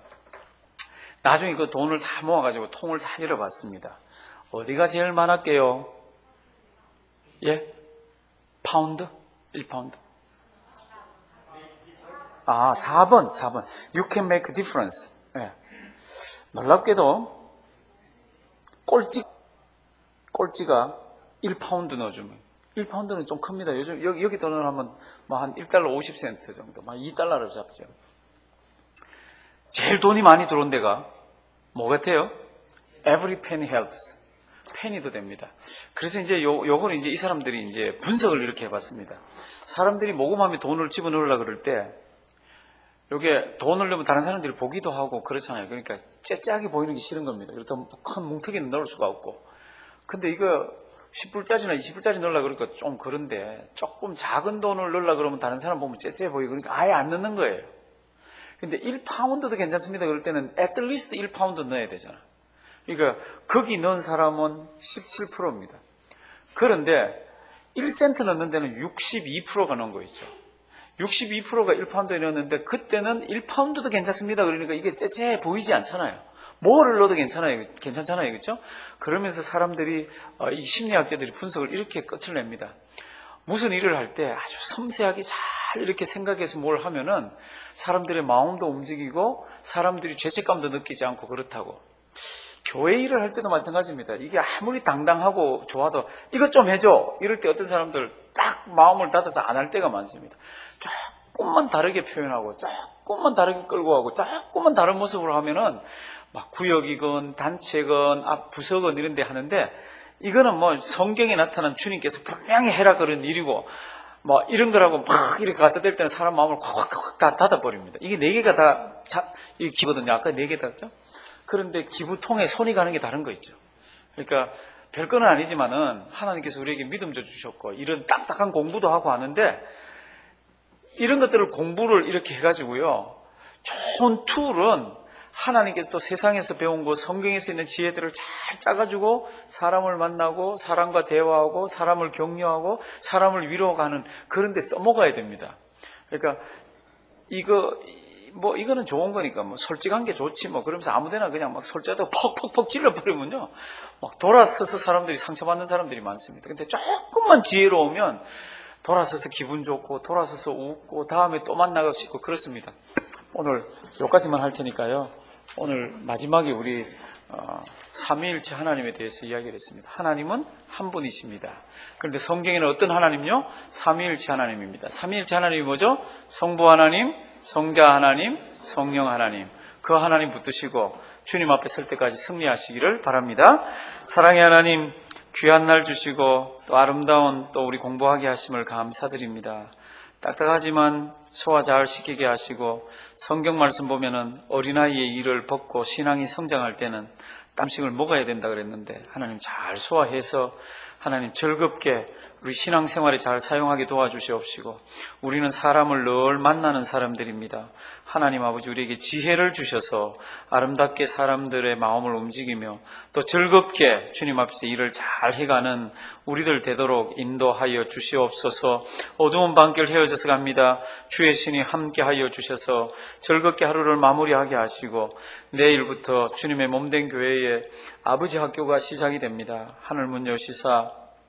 나중에 그 돈을 다 모아가지고 통을 다 열어봤습니다. 어디가 제일 많았게요? 예? 파운드? 일 파운드? 아, 사 번, 사 번. You can make a difference. 예. 놀랍게도, 꼴찌, 꼴찌가 일 파운드 넣어주면, 일 파운드는 좀 큽니다. 요즘, 여기, 여기 돈을 하면, 뭐, 한 일 달러 오십 센트 정도, 막 이 달러를 잡죠. 제일 돈이 많이 들어온 데가, 뭐 같아요? Every penny helps. 페니도 됩니다. 그래서 이제 요, 요거는 이제 이 사람들이 이제 분석을 이렇게 해봤습니다. 사람들이 모금함에 돈을 집어넣으려고 그럴 때, 요게 돈을 넣으면 다른 사람들이 보기도 하고 그렇잖아요. 그러니까 째째하게 보이는 게 싫은 겁니다. 그렇다면 큰 뭉텅이는 넣을 수가 없고. 근데 이거 십 불짜리나 이십 불짜리 넣으려고 그러니까 좀 그런데 조금 작은 돈을 넣으려고 그러면 다른 사람 보면 째째해 보이고 그러니까 아예 안 넣는 거예요. 근데 일 파운드도 괜찮습니다. 그럴 때는 at least 일 파운드 넣어야 되잖아. 그러니까 거기 넣은 사람은 십칠 퍼센트입니다. 그런데 일 센트 넣는 데는 육십이 퍼센트가 넣은 거 있죠. 육십이 퍼센트가 일 파운드에 넣었는데 그때는 일 파운드도 괜찮습니다. 그러니까 이게 째째해 보이지 않잖아요. 뭐를 넣어도 괜찮아요. 괜찮잖아요. 그렇죠? 그러면서 사람들이 이 심리학자들이 분석을 이렇게 끝을 냅니다. 무슨 일을 할 때 아주 섬세하게 잘 이렇게 생각해서 뭘 하면은 사람들의 마음도 움직이고 사람들이 죄책감도 느끼지 않고 그렇다고. 교회 일을 할 때도 마찬가지입니다. 이게 아무리 당당하고 좋아도 이것 좀 해줘. 이럴 때 어떤 사람들 딱 마음을 닫아서 안 할 때가 많습니다. 조금만 다르게 표현하고 조금만 다르게 끌고 가고 조금만 다른 모습으로 하면은 막 구역이건 단체건 앞 부서건 이런 데 하는데 이거는 뭐 성경에 나타난 주님께서 분명히 해라 그런 일이고 뭐 이런 거라고 막 이렇게 갖다 댈 때는 사람 마음을 콱콱콱 다 닫아버립니다. 이게 네 개가 다 자, 이 기거든요. 아까 네 개 닫죠? 그런데 기부통에 손이 가는 게 다른 거 있죠. 그러니까 별거는 아니지만은 하나님께서 우리에게 믿음 줘 주셨고 이런 딱딱한 공부도 하고 하는데 이런 것들을 공부를 이렇게 해가지고요. 좋은 툴은 하나님께서 또 세상에서 배운 거 성경에서 있는 지혜들을 잘 짜가지고 사람을 만나고 사람과 대화하고 사람을 격려하고 사람을 위로하는 그런 데 써먹어야 됩니다. 그러니까 이거 뭐 이거는 좋은 거니까 뭐 솔직한 게 좋지 뭐 그러면서 아무데나 그냥 막 솔직하다고 퍽퍽퍽 찔러버리면요 막 돌아서서 사람들이 상처받는 사람들이 많습니다. 근데 조금만 지혜로우면 돌아서서 기분 좋고 돌아서서 웃고 다음에 또 만나고 싶고 그렇습니다. 오늘 여기까지만 할 테니까요. 오늘 마지막에 우리 어, 삼위일체 하나님에 대해서 이야기를 했습니다. 하나님은 한 분이십니다. 그런데 성경에는 어떤 하나님요? 삼위일체 하나님입니다. 삼위일체 하나님이 뭐죠? 성부 하나님, 성자 하나님, 성령 하나님. 그 하나님 붙드시고 주님 앞에 설 때까지 승리하시기를 바랍니다. 사랑의 하나님, 귀한 날 주시고 또 아름다운 또 우리 공부하게 하심을 감사드립니다. 딱딱하지만 소화 잘 시키게 하시고 성경 말씀 보면은 어린아이의 이를 벗고 신앙이 성장할 때는 땀식을 먹어야 된다 그랬는데 하나님 잘 소화해서 하나님 즐겁게 우리 신앙생활에 잘 사용하게 도와주시옵시고 우리는 사람을 늘 만나는 사람들입니다. 하나님 아버지 우리에게 지혜를 주셔서 아름답게 사람들의 마음을 움직이며 또 즐겁게 주님 앞에서 일을 잘 해가는 우리들 되도록 인도하여 주시옵소서. 어두운 밤길 헤어져서 갑니다. 주의 신이 함께하여 주셔서 즐겁게 하루를 마무리하게 하시고 내일부터 주님의 몸된 교회에 아버지 학교가 시작이 됩니다. 하늘문 여시사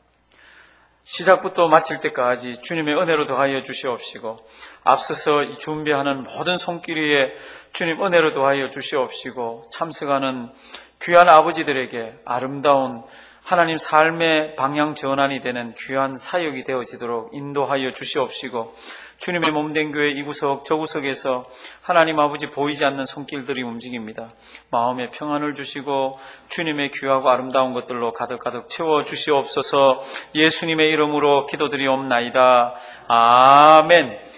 시작부터 마칠 때까지 주님의 은혜로 더하여 주시옵시고 앞서서 준비하는 모든 손길에 주님 은혜로 더하여 주시옵시고 참석하는 귀한 아버지들에게 아름다운 하나님 삶의 방향 전환이 되는 귀한 사역이 되어지도록 인도하여 주시옵시고 주님의 몸된 교회 이 구석 저 구석에서 하나님 아버지 보이지 않는 손길들이 움직입니다. 마음에 평안을 주시고 주님의 귀하고 아름다운 것들로 가득가득 채워주시옵소서. 예수님의 이름으로 기도드리옵나이다. 아멘.